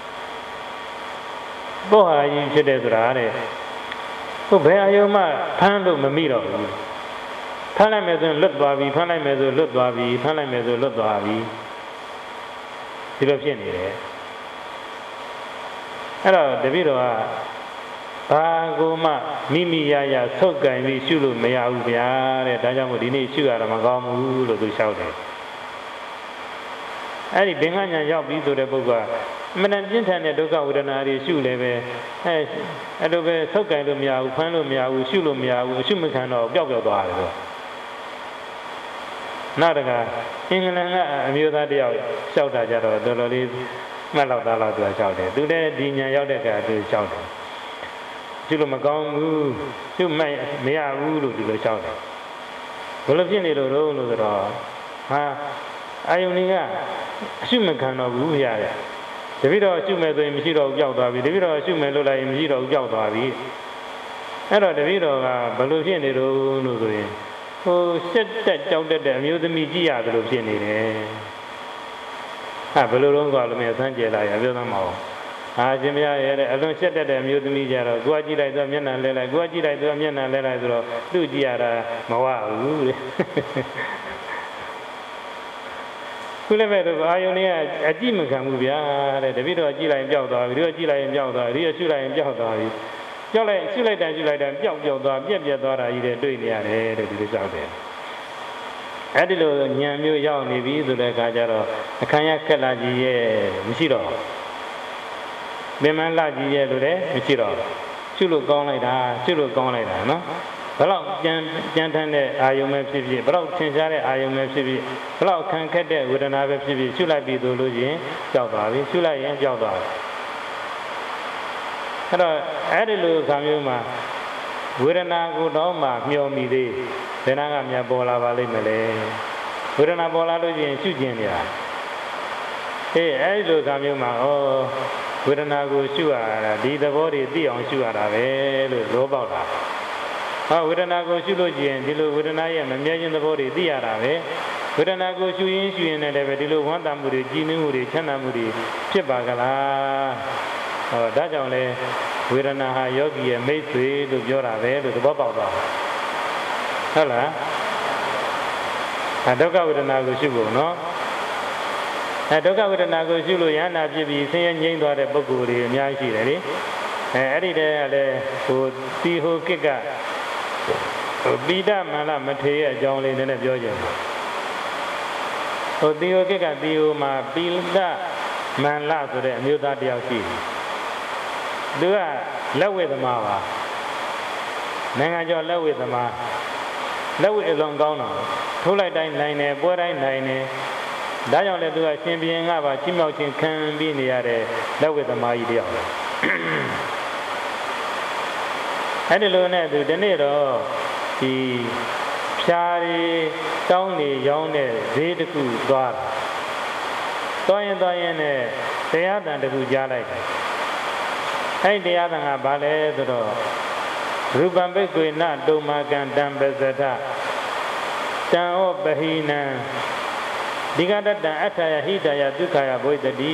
ဟိုဟာကြီးဖြစ်တယ်ဆိုတာတဲ့ဟိုဘယ်အယုံမှဖမ်းလို့မမိတော့ဘူးဖမ်းလိုက်မယ်ဆိုရင်လွတ်သွားပြီဖမ်းလိုက်မယ်ဆိုလွတ်သွားပြီဖမ်းလိုက်မယ်ဆိုလွတ်သွားပြီဒီလိုဖြစ်နေတယ်အဲ့တော့တပည့်တော်ကဘာကိုမှမိမိရရဆုတ်ကင်ပြီးရှုလို့မရဘူးဗျာတဲ့ဒါကြောင့်မို့ဒီနေ့ရှုရတာမကောင်းဘူးလို့သူလျှောက်တယ်အဲ့ဒီဘင်္ဂညာရောက်ပြီးဆိုတဲ့ပုဂ္ဂိုလ်ကအမှန်တန်ပြင်းထန်တဲ့ဒုက္ခဝေဒနာတွေရှုလည်းပဲအဲ့လိုပဲဆုတ်ကင်လို့မရဘူးဖမ်းလို့မရဘူးရှုလို့မရဘူးအရှုမခံတော့ပျောက်သွားတယ်ဆိုနောက်တကအင်္ဂလန်ကအမျိုးသားတယောက်လျှောက်တာကြတော့တော်တော်လေးမှတ်လောက်သားလောက်သူကလျှောက်တယ်သူလည်းဒီညာရောက်တဲ့အခါသူလျှောက်တယ်ရှုလို့မကောင်းဘူးရှုမှတ်မရဘူးလို့ဒီလိုလျှောက်တယ်ဘယ်လိုဖြစ်နေလို့ဆိုတော့ဟာအာယုန်ကြီးကအရှုမခံတော့ဘူးဗျာတဲ့တပည့်တော်ရှုမယ်ဆိုရင်မရှိတော့ဘူးကြောက်သွားပြီတပည့်တော်ရှုမယ်လို့လိုက်ရင်မရှိတော့ဘူးကြောက်သွားပြီအဲ့တော့တပည့်တော်ကဘယ်လိုဖြစ်နေလို့ဆိုရင်ဟိုစက်တက်ကြောက်တတ်တဲ့အမျိုးသမီးကြည့်ရတယ်လို့ဖြစ်နေတယ်ဟာဘယ်လိုလုံးကလည်းမဆန်းကျယ်လာရပြောသမ်းမအောင်ဟာရှင်မရရဲ့တဲ့အလွန်စက်တက်တဲ့အမျိုးသမီးကြတော့ကိုကကြည့်လိုက်တော့မျက်နှာလဲလိုက်ကိုကကြည့်လိုက်တော့မျက်နှာလဲလိုက်ဆိုတော့သူ့ကြည့်ရတာမဝဘူးတဲ့ခုလည်းပဲတော့အာယုန်လေးကအကြည့်မခံဘူးဗျာတဲ့တပည့်တော်ကြည့်လိုက်ရင်ပျောက်သွားပြီဒီကကြည့်လိုက်ရင်ပျောက်သွားပြီဒီကရှုလိုက်ရင်ပျောက်သွားပြီပျောက်လိုက်ရှုလိုက်တယ်ပျောက်သွားပြက်သွားတာကြီးတဲ့တွေ့နေရတယ်တဲ့ဒီလိုကြောက်တယ်အဲ့ဒီလိုညံမျိုးရောက်နေပြီဆိုတဲ့အခါကျတော့အခမ်းရခက်လာကြီးရဲ့မရှိတော့ပင်မလာကြီးရဲ့လို့လည်းမရှိတော့ရှုလို့ကောင်းလိုက်တာနော်ဘလောက်ကြမ်းထမ်းတဲ့အာယုံပဲဖြစ်ဖြစ်ဘလောက်ထင်ရှားတဲ့အာယုံပဲဖြစ်ဖြစ်ဘလောက်ခံခက်တဲ့ဝေဒနာပဲဖြစ်ဖြစ်ရှုလိုက်ပြီဆိုလို့ရင်ကြောက်သွားပြီရှုလိုက်ရင်ကြောက်သွားတယ်အဲ့တော့အဲ့ဒီလိုခါမျိုးမှာဝေဒနာကိုတော့မှမျောမိသေးဝေဒနာကမြတ်ပေါ်လာပါလိမ့်မယ်လေဝေဒနာပေါ်လာလို့ရှိရင်ရှုကျင်နေတာအဲ့ဒီလိုခါမျိုးမှာဝေဒနာကိုရှုရတာဒီသဘောတွေသိအောင်ရှုရတာပဲလို့လောပေါက်တာဝေဒနာကိုရှုလို့ရှိရင်ဒီလိုဝေဒနာရဲ့မမြဲခြင်းသဘောတွေသိရတာပဲဝေဒနာကိုရှုရင်လည်းပဲဒီလိုဝမ်းသာမှုတွေကြည်နူးမှုတွေချမ်းသာမှုတွေဖြစ်ပါကလားဒါကြောင့်လဲဝေဒနာဟာယောဂီရဲ့မိတ်ဆွေလို့ပြောတာပဲလို့သဘောပေါက်သွားဟုတ်လားဒုက္ခဝေဒနာကိုရှုဖို့နော်ဒုက္ခဝေဒနာကိုရှုလို့ယန္တာဖြစ်ပြီးဆင်းရဲငြိမ်းသွားတဲ့ပုဂ္ဂိုလ်တွေအများကြီးရှိတယ်လေအဲ့ဒီတည်းကလည်းတီဟိုကိကပိဋမန္လမထေရအကြောင်းလေးနည်းနည်းပြောကြတယ်တီဟိုကိကတီဟိုမှာပိဋမန္လဆိုတဲ့အမျိုးသားတယောက်ရှိတယ်သူကလက်ဝဲသမားပါနိုင်ငံကျော်လက်ဝဲသမားလက်ဝဲအလွန်ကောင်းတာထိုးလိုက်တိုင်းနိုင်တယ်ပွဲတိုင်းနိုင်တယ်ဒါကြောင့်လည်းသူကရှင်ဘုရင်ကပါချီးမြှောက်ခြင်းခံပြီးနေရတဲ့လက်ဝဲသမားကြီးတယောက်အဲ့ဒီလိုနဲ့သူဒီနေ့တော့ဒီဖြားရီတောင်းနေရောင်းတဲ့ဈေးတစ်ခုသွားရင်နဲ့တရားတန်တစ်ခုကြားလိုက်တယ်အဲ့ဒီတရားတန်ကဘာလဲဆိုတော့ရူပံဘိက္ခွေနတုမကံတံပဇထတံဩပဟိနံ Digadatta attaya hidaya dukkaya boitati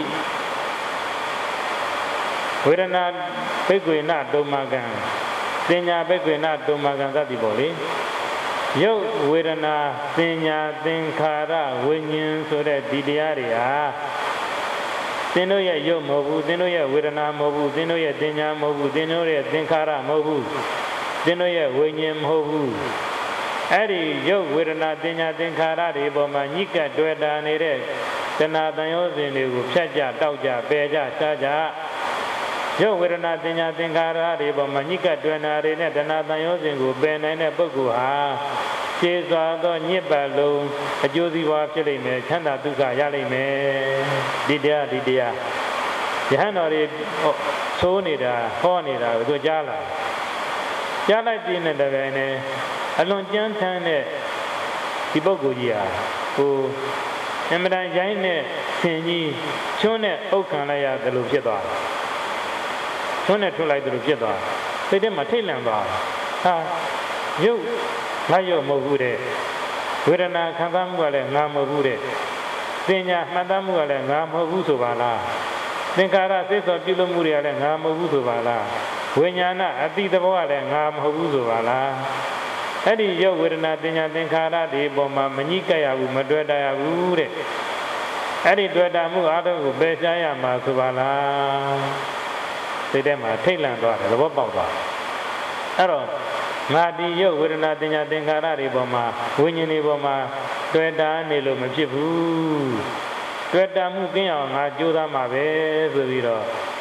Vedana Bhikkhvena Dhammagan Sinya Bhikkhvena Dhammagan Thati Boli Yog Vedana Sinya Thingkhara Vinyan Sura Didiyariya Tino ya Yog Mobu, Tino ya Vedana Mobu, Tino ya Sinya Mobu, Tino ya Thingkhara Mobu, Tino ya Vinyan Mobu Eri Yog Vedana Sinya Thingkhara Boma Nika Dweda Nere Tana Tanyosin Ligu Pshaja, Tauja, Beja, Saja Yog Vedana Sinya Thingkhara Boma Nika Dweda Nere Tana Tanyosin Ligu Bena Bukuha Cheswa Do Nipalo Ajudiwa Chilime Chanda Duka Yalime Didia Didia Yahanori Sonida Honida Gujala Jala Dina Davene Alon Jantane Tiboguya who Emran Jaine Sinji Chone Okanaya the Lupita Chone to like the Lupita they did my tail and bar you Layo Mogude Vedana Kandamuale Namagude Senya Madamuale Namagusuvala Thinkara says of Pilumuria and Namagusuvala Wenyana Adi the Wale Namagusuvala Eddie Yo Vedana Dinya Thinkara de Boma Manikaya Madweda Ure Eddie Dwedamu Ado Besaya Masuvala Say them a tail and daughter, the Wababa Arrow Nadi Yo Vedana Dinya Thinkara de Boma Winyani Boma Dweda Nilo Machibu Dweda Mukia Majuda Mabe Zuviro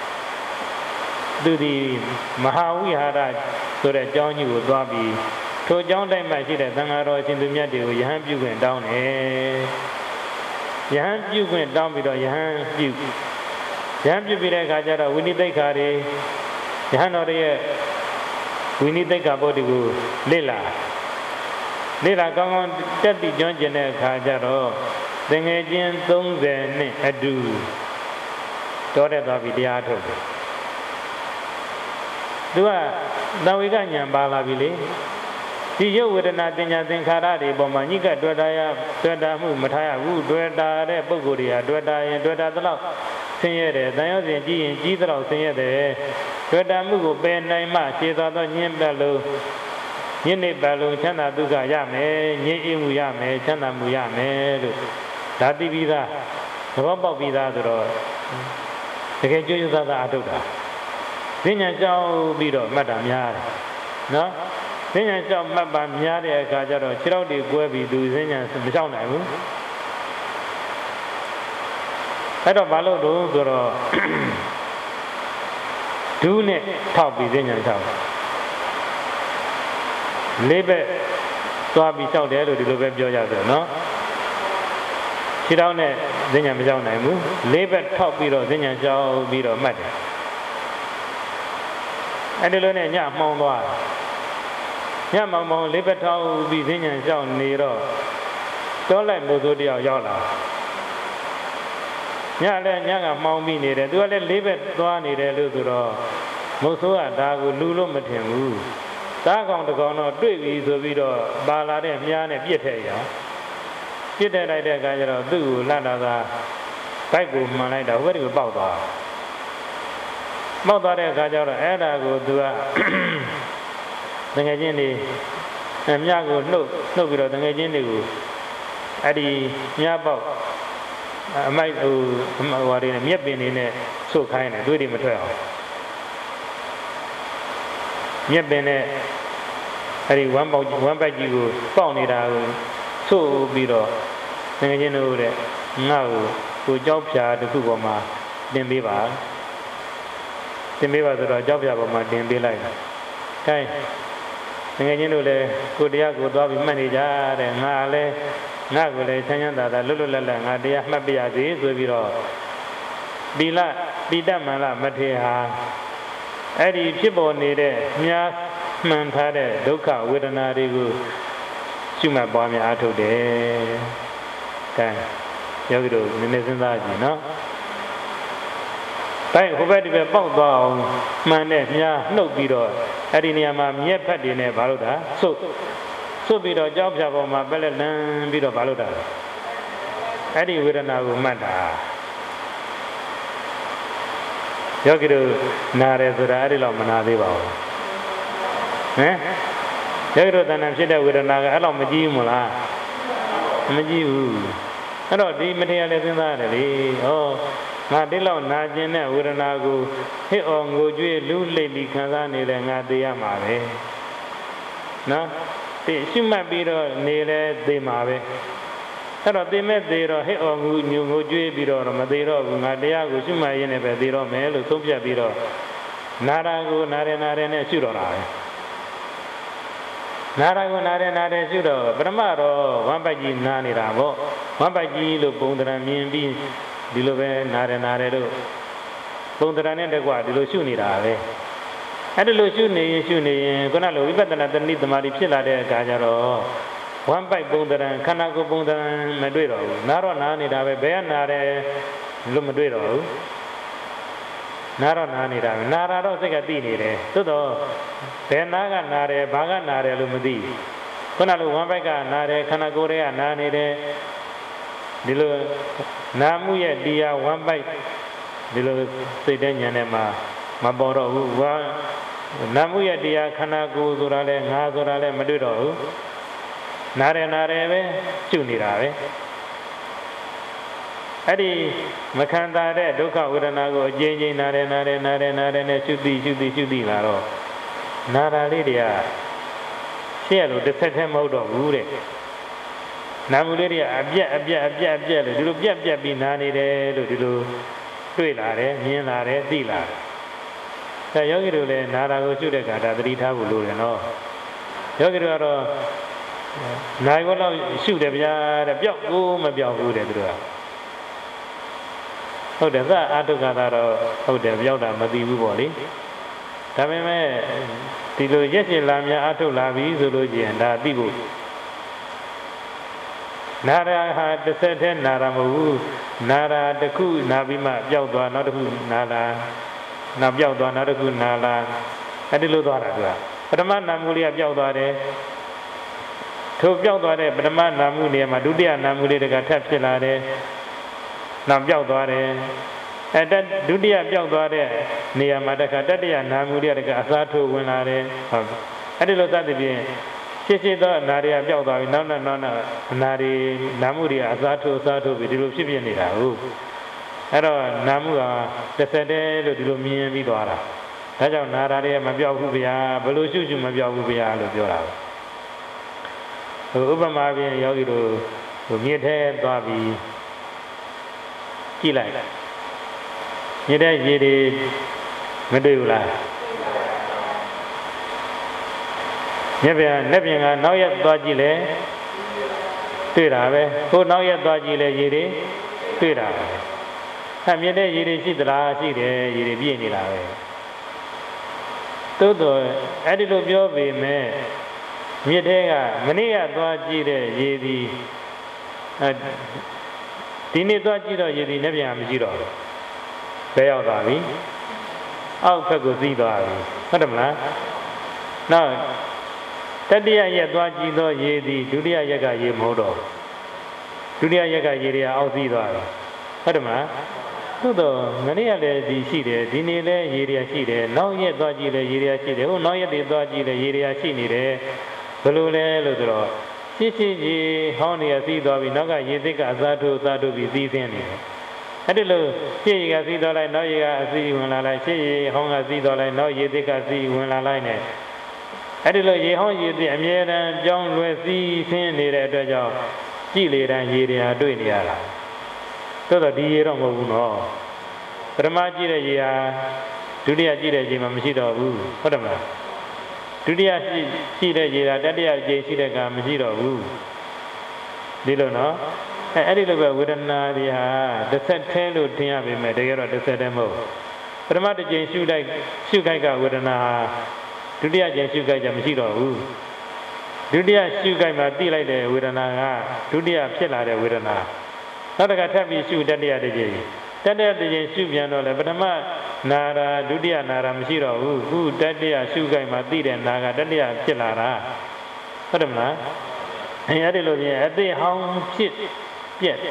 Do the Mahawihara so that John you would be to John Day Machi that Tangaro in the Miati, you have you went down eh? You have you went down with your hand you. You have you be like Ajara, we need the carry. You have not yet. We need the body go. Lila. Lila come on, tell the John Jenner Kajaro. Then again, don't then ado. Daughter of the Ato. Do I now we got Yambala Billy? See you with another Thinkara, Bomanica, Dwedaya, Dwedamu, Mataya, Dweda, Boguria, Dweda, Dweda the Law. Senior, Dios G and Gizro, Senior, Dwedamu, Ben Naima, Chesa, Nimbalo, Yene Balu, Chana Duga Yame, Ye Yame, Chana Muyame, Dati Vida, Robo Vida, the Gajuas of the Aduda. Senior Joe Bido, Madame Yard. No? Senior Joe Madame Yard, Kajaro, Chirodi, Guebi, do Senior Misona. I don't follow those or do net top is in your town. Labor to be sound there to the web Georgia, no? Sit down there, then I'm down. I move. Labor top below, then your jaw below matter. And the learner, Yamon, Yamon, labor top be in your jaw near. Don't let Mozodia Yola. Yaga Mommy needed, do I live at Duani de Luzuro? Mosua, Dago, Lulu Matemu. Dagon the Gono, Dui, Zovido, Balade, Miane, Pietea. Pieta like that guy, do Lada, Taigu, Malada, where you bow. Mother Gajara, Ada go do a Tangajini, and Yago, no good of Tangajini. Adi, Yabo. I might what in a miapin in a so kind of doing material. Miapin one by you, found it out so below. Then you know that now who job shot the Kuboma, then be bad. Then be bad the job of my then be like. Okay. Then you know the Kudiago dog manager and Hale. Nagule, Tanyanda, Lulula, Adia, Mabia, Zubiro Bila, Bidamala, Matia Eddie Chibo needed Mia Mantade, Doka, with an Adigu Suma Bommy Ato de Kan Yogido, Ninesandaji, no? Thank you very much. Man, no Bido, Adiniama, Mia Padine, Baluda, so be the job of my belly, be the Baluda. အဲ့ဒီဝေဒနာကိုမှတ်တာယောဂီတို့နာတယ်ဆိုတာအဲ့ဒီလောက်မနာသေးပါဘူးဟမ်ယောဂီတို့တဏ္ဍာဖြစ်တဲ့ဝေဒနာကအဲ့လောက်မကြီးဘူးမလားမကြီးဘူးအဲ့တော့ဒီမထေရလည်းစဉ်းစားရတယ်လေဟောငါဒီလောက်နာကျင်တဲ့ဝေဒနာကိုဟစ်အောင်ငိုကြွေးလူးလိမ့်ပြီးခံစားနေတယ်ငါသိရမှာပဲနော်သိရှိမှတ်ပြီးတော့နေလဲသိမှာပဲအဲ့တော့သိမဲ့သေးတော့ဟစ်အောင်ငိုကြွေးပြီးတော့မသေးတော့ဘူးငါတရားကိုရှိမှတ်ရင်းနဲ့ပဲသိတော့မယ်လို့သုံးပြပြီးတော့နာရာကိုနာရဲနဲ့ရှုတော့တာပဲနာရာကိုနာရဲရှုတော့ပထမတော့ဝမ်းပိုက်ကြီးနာနေတာပေါ့ဝမ်းပိုက်ကြီးလို့ပုံတရံမြင်ပြီးဒီလိုပဲနာရဲလို့ပုံတရံနဲ့တကွဒီလိုရှုနေတာပဲအဲ့ဒီလိုရှုနေရင်ခုနလိုဝိပဿနာတဏှိသမာဓိဖြစ်လာတဲ့အခါကျတော့ဝမ်းပိုက်ပုံတရံခန္ဓာကိုယ်ပုံတရံမတွေ့တော့ဘူးနာတော့နာနေတာပဲဘယ်ကနာတယ်လို့မတွေ့တော့ဘူးနာတော့နာနေတာပဲနာတာတော့စိတ်ကသိနေတယ်သို့တော့ဘယ်နာကနာတယ်ဘာကနာတယ်လို့မသိခုနလိုဝမ်းပိုက်ကနာတယ်ခန္ဓာကိုယ်တွေကနာနေတယ်ဒီလိုနာမှုရဲ့တရားဝမ်းပိုက်ဒီလိုစိတ်တဲ့ဉာဏ်နဲ့မှမပေါ်တော့ဘူးဝမ်းနာမှုရဲ့တရားခန္ဓာကိုယ်ဆိုတာလဲငါဆိုတာလဲမတွေ့တော့ဘူးနာတယ်ပဲကျွနေတာပဲအဲ့ဒီမခံတာတဲ့ဒုက္ခဝေဒနာကိုအကျဉ်းချင်းနာတယ်နဲ့ရှုသိလာတော့နာတာလေးတွေကရှေ့ရလို့တစ်ဆက်တည်းမဟုတ်တော့ဘူးတဲ့နာမှုလေးတွေကအပြက်လို့ဒီလိုပြက်ပြီးနာနေတယ်လို့ဒီလိုတွေ့လာတယ်မြင်လာတယ်သိလာတယ်ဒါယောဂီတို့လည်းနာတာကိုရှုတဲ့အခါဒါသတိထားဖို့လိုတယ်နော်ယောဂီတို့ကတော့နိုင်ဘောလောက်ရှုတယ်ဗျာတဲ့ပျောက်ကိုမပျောက်ဘူးတဲ့သူတို့ကဟုတ်တယ်သာအာထုခါသာတော့ဟုတ်တယ်ပျောက်တာမသိဘူးပေါ့လေဒါပေမဲ့ဒီလိုရက်ရှင်လာများအာထုလာပြီဆိုလို့ကျင်ဒါသိဖို့နာရာဟာတစ်ဆက်တည်းနာရာမဟုတ်ဘူးနာရာတစ်ခုနာပြီးမှပျောက်သွားနောက်တစ်ခုနာလာနောက်ပျောက်သွားနောက်တစ်ခုနာလာအဲ့ဒီလိုသွားတာကပထမနာမှုလေးကပျောက်သွားတယ်ထိုပျောက်သွားတဲ့ပထမနာမှုနေရာမှာဒုတိယနာမှုလေးတကထပ်ဖြစ်လာတယ်နောက်ပျောက်သွားတယ်ဒုတိယပျောက်သွားတဲ့နေရာမှာတခါတတိယနာမှုလေးတကအစားထိုးဝင်လာတယ်ဟုတ်အဲ့ဒီလိုသတ်တဲ့ပြင်ရှင်းသောနာတွေကပျောက်သွားပြီနောက်နာတွေနာမှုတွေအစားထိုးပြီးဒီလိုဖြစ်နေတာဟုတ်အဲ့တော့နာမှုကတစ်ဆက်တည်းလို့ဒီလိုမြင်ပြီးသွားတာဒါကြောင့်နာတာတွေကမပျောက်ဘူးဗျာဘလို့ရှုမပျောက်ဘူးဗျာလို့ပြောတာဥပမာဖြင့်ယောဂီတို့မြစ်ထဲသွားပြီးကြည့်လိုက်မြစ်ထဲရေတွေမတွေ့ဘူးလားမြစ်ပြင်ကနောက်ရက်သွားကြည့်လေတွေ့တာပဲကိုနောက်ရက်သွားကြည့်လေရေတွေတွေ့တာပဲမြစ်ထဲရေတွေရှိသလားရှိတယ်ရေတွေပြည့်နေတာပဲသို့တော့အဲ့ဒီလိုပြောပေမဲ့မြစ်ထဲကမနေ့ကသွားကြည့်တဲ့ရေဒီဒီနေ့သွားကြည့်တော့ရေဒီလက်ပြန်မရှိတော့ဘူးဘယ်ရောက်သွားပြီအောက်ဘက်ကိုစီးသွားပြီဟုတ်တယ်မလားနောက်တတိယရက်သွားကြည့်တော့ရေဒီဒုတိယရက်ကရေမဟုတ်တော့ဒုတိယရက်ကရေတွေကအောက်စီးသွားတယ်ဟုတ်တယ်မလားသို့တော့မနေ့ကလည်းဒီရှိတယ်ဒီနေ့လည်းရေတွေကရှိတယ်နောက်ရက်သွားကြည့်လည်းရေတွေကရှိတယ်ဟိုနောက်ရက်တွေသွားကြည့်လည်းရေတွေကရှိနေတယ်ဘယ်လိုလဲလို့ဆိုတော့ရှင်းရေဟောင်းနေရစီးသွားပြီနောက်ကရေသစ်ကအစားထိုးပြီးစီးဆင်းနေတယ်အဲ့ဒီလိုရှင်းရေကစီးသွားလိုက်နောက်ရေကအစီးဝင်လာလိုက်ရှင်းရေဟောင်းကစီးသွားလိုက်နောက်ရေသစ်ကစီးဝင်လာလိုက်နဲ့အဲ့ဒီလိုရေဟောင်းရေသစ်အမြဲတမ်းကြောင်းလွယ်စီးဆင်းနေတဲ့အတွက်ကြောင့်ကြည့်လေတိုင်းရေတွေဟာတွေ့နေရတာသို့တော့ဒီရေတော့မဟုတ်ဘူးနော်ပထမကြည့်တဲ့ရေဟာဒုတိယကြည့်တဲ့ရေမှာမရှိတော့ဘူးဟုတ်တယ်မလားဒုတိယရှိတဲ့ရေဟာတတိယကြိမ်ရှိတဲ့ကမရှိတော့ဘူးဒီလိုနော်အဲ့ဒီလိုပဲဝေဒနာတွေဟာတစ်ဆက်တည်းလို့ထင်ရပေမဲ့တကယ်တော့တစ်ဆက်တည်းမဟုတ်ပထမတစ်ကြိမ်ရှုခိုက်ကဝေဒနာဟာဒုတိယကြိမ်ရှုခိုက်ကြမရှိတော့ဘူးဒုတိယရှုခိုက်မှာသိလိုက်တဲ့ဝေဒနာကဒုတိယဖြစ်လာတဲ့ဝေဒနာနောက်တစ်ခါထပ်ပြီးရှုတတိယတစ်ကြိမ်ရှုပြန်တော့လေပထမနာရာဒုတိယနာရာမရှိတော့ဘူးခုတတိယရှုခိုက်မှာသိတဲ့နာကတတိယဖြစ်လာတာဟုတ်တယ်မလားအဲ့ဒီလိုပြင်အသိဟောင်းဖြစ်ပြက်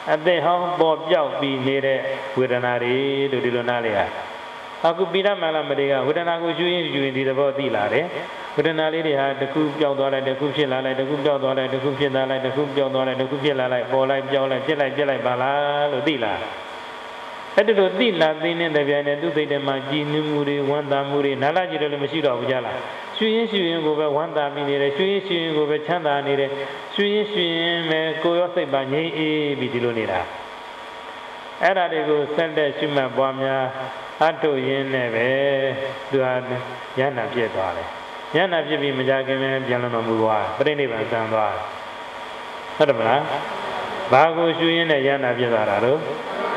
အသက်ဟောင်းပေါ်ပြောက်ပြီးနေတဲ့ဝေဒနာတွေတို့ဒီလိုနားလေအခုပိဋကမလာမတွေကဝေဒနာကိုရှုရင်ဒီသဘောသိလာတယ်ဝေဒနာလေးတွေဟာတစ်ခုပြောက်သွားလိုက်တစ်ခုဖြစ်လာလိုက်တစ်ခုပြောက်သွားလိုက်တစ်ခုဖြစ်လာလိုက်တစ်ခုပြောက်သွားလိုက်တစ်ခုဖြစ်လာလိုက်ပေါ်လိုက်ပြောက်လိုက်ပြက်လိုက်ပြက်လိုက်ပါလားလို့သိလာအဲ့ဒီလိုသိလာသိနေတဲ့ဗျာနဲ့သူ့စိတ်ထဲမှာကြည်နူးမှုတွေဝမ်းသာမှုတွေနားလာကြည့်တယ်လို့မရှိတော့ဘူးကြလားရှုရင်ကိုပဲဝမ်းသာပြီးနေတယ်ရှုရင်ကိုပဲချမ်းသာနေတယ်ရှုရင်ပဲကိုယ်ရောစိတ်ပါငြိမ်းအေးပြီးဒီလိုနေတာအဲ့ဒါတွေကိုဆက်တဲ့ရှုမှတ်ပွားများအထုတ်ရင်းနဲ့ပဲသူဟာဉာဏ်နာပြည့်သွားတယ်ဉာဏ်နာပြည့်ပြီးမကြခင်ပဲပြန်လည်တော်မူသွားပြိဋိဘံစံသွားဟုတ်တယ်မလားဘာကိုရှုရင်းနဲ့ဉာဏ်နာပြည့်သွားတာတော့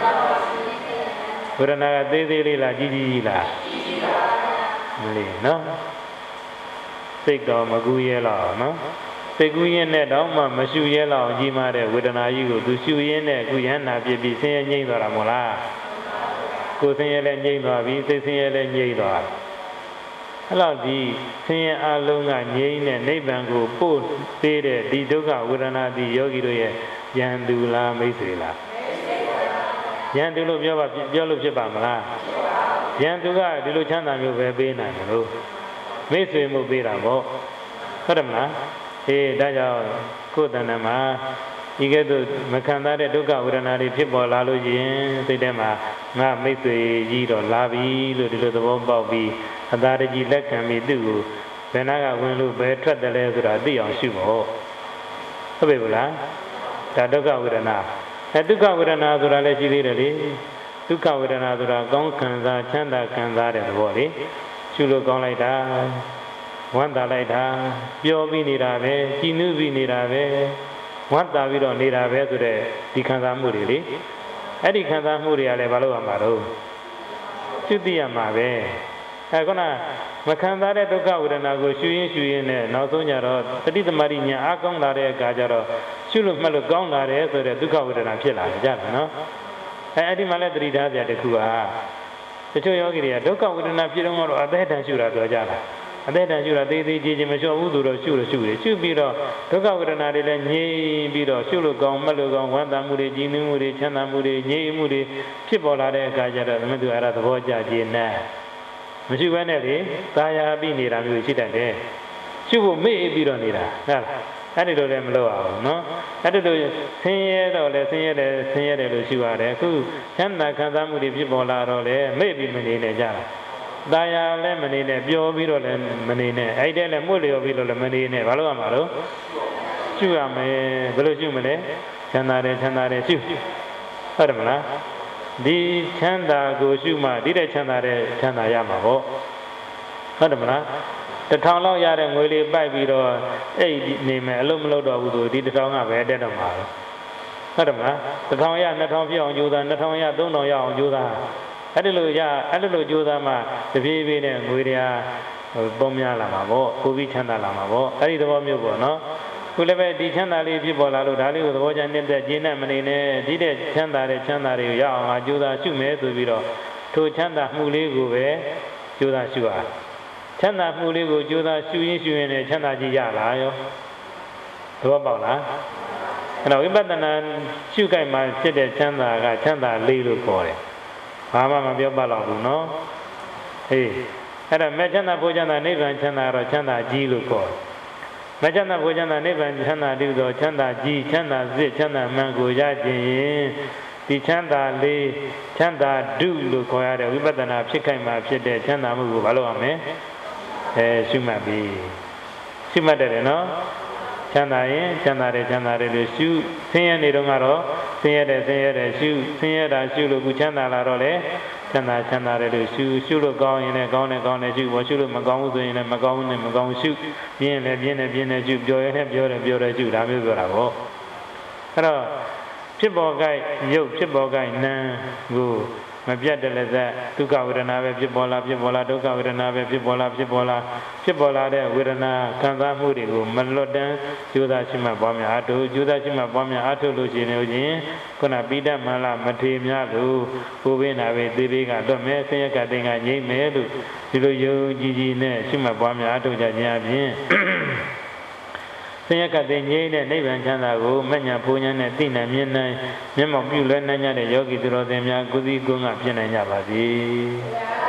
ဝေဒနာကသေးသေးလေးလားကြီးလားမလေးနော်စိတ်တော်မကူရဲလောက်နော်စိတ်ကူးရင်းနဲ့တော့မှမရှုရဲလောက်ကြီးမားတဲ့ဝေဒနာကြီးကိုသူရှုရင်းနဲ့အခုဉာဏ်နာပြည့်ပြီးဆင်းရဲငြိမ့်သွားတာမို့လားကိုယ်ဆင်းရဲလည်းငြိမ့်သွားပြီစိတ်ဆင်းရဲလည်းငြိမ့်သွားအဲ့လောက်ဒီဆင်းရဲအလုံးကငြိမ့်တဲ့နိဗ္ဗာန်ကိုပို့သေးတဲ့ဒီဒုက္ခဝေဒနာဒီယောဂီတို့ရဲ့ယံသူလားမိတ်ဆွေလားယံသူလို့ပြောလို့ဖြစ်ပါမလားယံသူကဒီလိုချမ်းသာမျိုးပဲပေးနိုင်တယ်လို့မိတ်ဆွေမှုပေးတာပေါ့ဟုတ်တယ်မလားဒါကြောင့်ကိုယ်တဏ္ဍမှာဒီကဲ့သို့မခံစားတဲ့ဒုက္ခဝေဒနာတွေဖြစ်ပေါ်လာလို့ရင်စိတ်ထဲမှာငါမိတ်ဆွေကြီးတော့လာပြီလို့ဒီလိုသဘောပေါက်ပြီးအသာတကြီးလက်ခံပြီးသူ့ကိုဘယ်နာကဝင်လို့ဘယ်ထွက်တယ်လဲဆိုတာသိအောင်ရှုဖို့ဟုတ်ပြီဗလားဒါဒုက္ခဝေဒနာဒုက္ခဝေဒနာဆိုတာလည်းရှိသေးတယ်လေဒုက္ခဝေဒနာဆိုတာကောင်းခံစားချမ်းသာခံစားတဲ့သဘောလေရှုလို့ကောင်းလိုက်တာဝမ်းသာလိုက်တာပျော်ပြီးနေတာပဲကြည်နူးပြီးနေတာပဲဝမ်းသာပြီးတော့နေတာပဲဆိုတဲ့ဒီခံစားမှုတွေလေအဲ့ဒီခံစားမှုတွေကလည်းဘာလို့ရမှာတော့ရှုသိရမှာပဲခုနမခံစားတဲ့ဒုက္ခဝေဒနာကိုရှုရင်းနဲ့နောက်ဆုံးကြတော့တတိသမารိညာအားကောင်းလာတဲ့အခါကျတော့ရှုလို့မှတ်လို့ကောင်းလာတယ်ဆိုတဲ့ဒုက္ခဝေဒနာဖြစ်လာကြတယ်နော်အဲ့ဒီမှာလည်းတတိထားပြတစ်ခုဟာတချို့ယောဂီတွေကဒုက္ခဝေဒနာဖြစ်တော့အသက်တန်ရှုတာပြောကြတာအသက်တန်ရှုတာသေးသေးကြီးမလျှော့ဘူးသူတော့ရှုတယ်ရှုပြီးတော့ဒုက္ခဝေဒနာတွေလည်းငြိမ်ပြီးတော့ရှုလို့ကောင်းမှတ်လို့ကောင်းဝမ်းသာမှုတွေကြည်နူးမှုတွေချမ်းသာမှုတွေငြိမ်မှုတွေဖြစ်ပေါ်လာတဲ့အခါကျတော့သမီးတို့အဲ့ဒါသဘောကျခြင်းနဲ့မရှိဘဲနဲ့လေသာယာပြီးနေတာမျိုးရှိတတ်တယ်ရှုဖို့မေ့ပြီးတော့နေတာဟုတ်လားအဲ့ဒီလိုလည်းမလုပ်အောင်နော်အဲ့ဒီလိုဆင်းရဲတော့လေဆင်းရဲတယ်လို့ရှုရတယ်အခုချမ်းသာခံစားမှုတွေဖြစ်ပေါ်လာတော့လေမေ့ပြီးမနေနဲ့ကြတာသာယာလည်းမနေနဲ့ပျော်ပြီးတော့လည်းမနေနဲ့အဲ့ဒီလည်းမှု့လျော်ပြီးတော့လည်းမနေနဲ့ဘာလို့ရမှာတော့ရှုရမယ်ဘယ်လိုရှုမလဲချမ်းသာတယ်ရှုဟုတ်တယ်မလားဒီချမ်းသာကိုရှုမှဒီတဲ့ချမ်းသာရမှာပေါ့ဟုတ်တယ်မလား1000လောက်ရတဲ့ငွေလေးပိုက်ပြီးတော့အဲ့ဒီနေမယ်အလုံးမလုံးတော့ဘူးဆိုဒီ1000ကပဲတက်တော့မှာဟုတ်တယ်မလား1000ရ2000ပြည့်အောင်ကြိုးစား2000ရ3000ရအောင်ကြိုးစားအဲ့ဒီလိုကြိုးစားမှတပြေးပြေးနဲ့ငွေတွေကပုံများလာမှာပေါ့ကိုပြီးချမ်းသာလာမှာပေါ့အဲ့ဒီသဘောမျိုးပေါ့နော်ခုလည်းပဲဒီချမ်းသာလေးဖြစ်ပေါ်လာလို့ဒါလေးကိုသဘောကျနေတဲ့ကျင်းနဲ့မနေနဲ့ဒီတဲ့ချမ်းသာတွေကိုရအောင်အကျိုးသာရှုမယ်ဆိုပြီးတော့ထိုချမ်းသာမှုလေးကိုပဲကျိုးသာရှုရချမ်းသာမှုလေးကိုကျိုးသာရှုရင်းနဲ့ချမ်းသာကြီးရလားရောသဘောပေါက်လားအဲ့တော့ဝိပဿနာရှုကြိုက်မှဖြစ်တဲ့ချမ်းသာကချမ်းသာလေးလို့ခေါ်တယ်ဘာမှမပြောပါတော့ဘူးနော်အဲ့တော့မဲ့ချမ်းသာဘုရားချမ်းသာနိဗ္ဗာန်ချမ်းသာတော့ချမ်းသာကြီးလို့ခေါ်တယ်မချမ်းသာဘုရားနိဗ္ဗာန်ချမ်းသာတူသောချမ်းသာကြီးချမ်းသာစစ်ချမ်းသာမှန်ကိုရခြင်းဒီချမ်းသာလေးချမ်းသာဒုလို့ခေါ်ရတဲ့ဝိပဿနာဖြစ်ခိုင်မှဖြစ်တဲ့ချမ်းသာမှုကိုဘာလို့ရမလဲရှုမှတ်ပြီးရှုမှတ်တယ်နော်ချမ်းသာရင်ချမ်းသာတယ်လို့ရှုဆင်းရဲနေတော့ကတော့ဆင်းရဲတယ်ရှုဆင်းရဲတာရှုလို့ခုချမ်းသာလာတော့လေချမ်းသာတယ်လို့ရှုလို့ကောင်းရင်လည်းကောင်းတယ်ရှုဘောရှုလို့မကောင်းဘူးဆိုရင်လည်းမကောင်းဘူးနဲ့မကောင်းရှုပြင်းလည်းပြင်းရှုပြောရင်လည်းပြောတယ်ရှုဒါမျိုးပြောတာပေါ့အဲ့တော့ဖြစ်ပေါ်ကြိုက်ရုပ်ဖြစ်ပေါ်ကြိုက်နာမ်ကိုမပြတ်တယ်လည်းသက်ဒုက္ခဝေဒနာပဲဖြစ်ပေါ်လာဒုက္ခဝေဒနာပဲဖြစ်ပေါ်လာတဲ့ဝေဒနာခံစားမှုတွေကိုမလွတ်တမ်းကြိုးစားရှိမှပွားများအားထုတ်လို့ရှိနေရင်ခုနပိဋကမလာမထေများလို့ကိုယ်ပင်နာပဲသေးသေးကလွတ်မဲ့ဆင်းရဲကတိန်ကငြိမ့်မယ်လို့ဒီလိုယုံကြည်နဲ့ရှိမှပွားများအားထုတ်ကြခြင်းအပြင်ဆင်းရဲကတဲ့ငြိမ်းတဲ့နိဗ္ဗာန်ချမ်းသာကိုမညာဘုံညာနဲ့သိနိုင်မြင်နိုင်မျက်မှောက်ပြုလွယ်နိုင်ကြတဲ့ယောဂီသူတော်စင်များကုသီကုငါဖြစ်နိုင်ကြပါစေ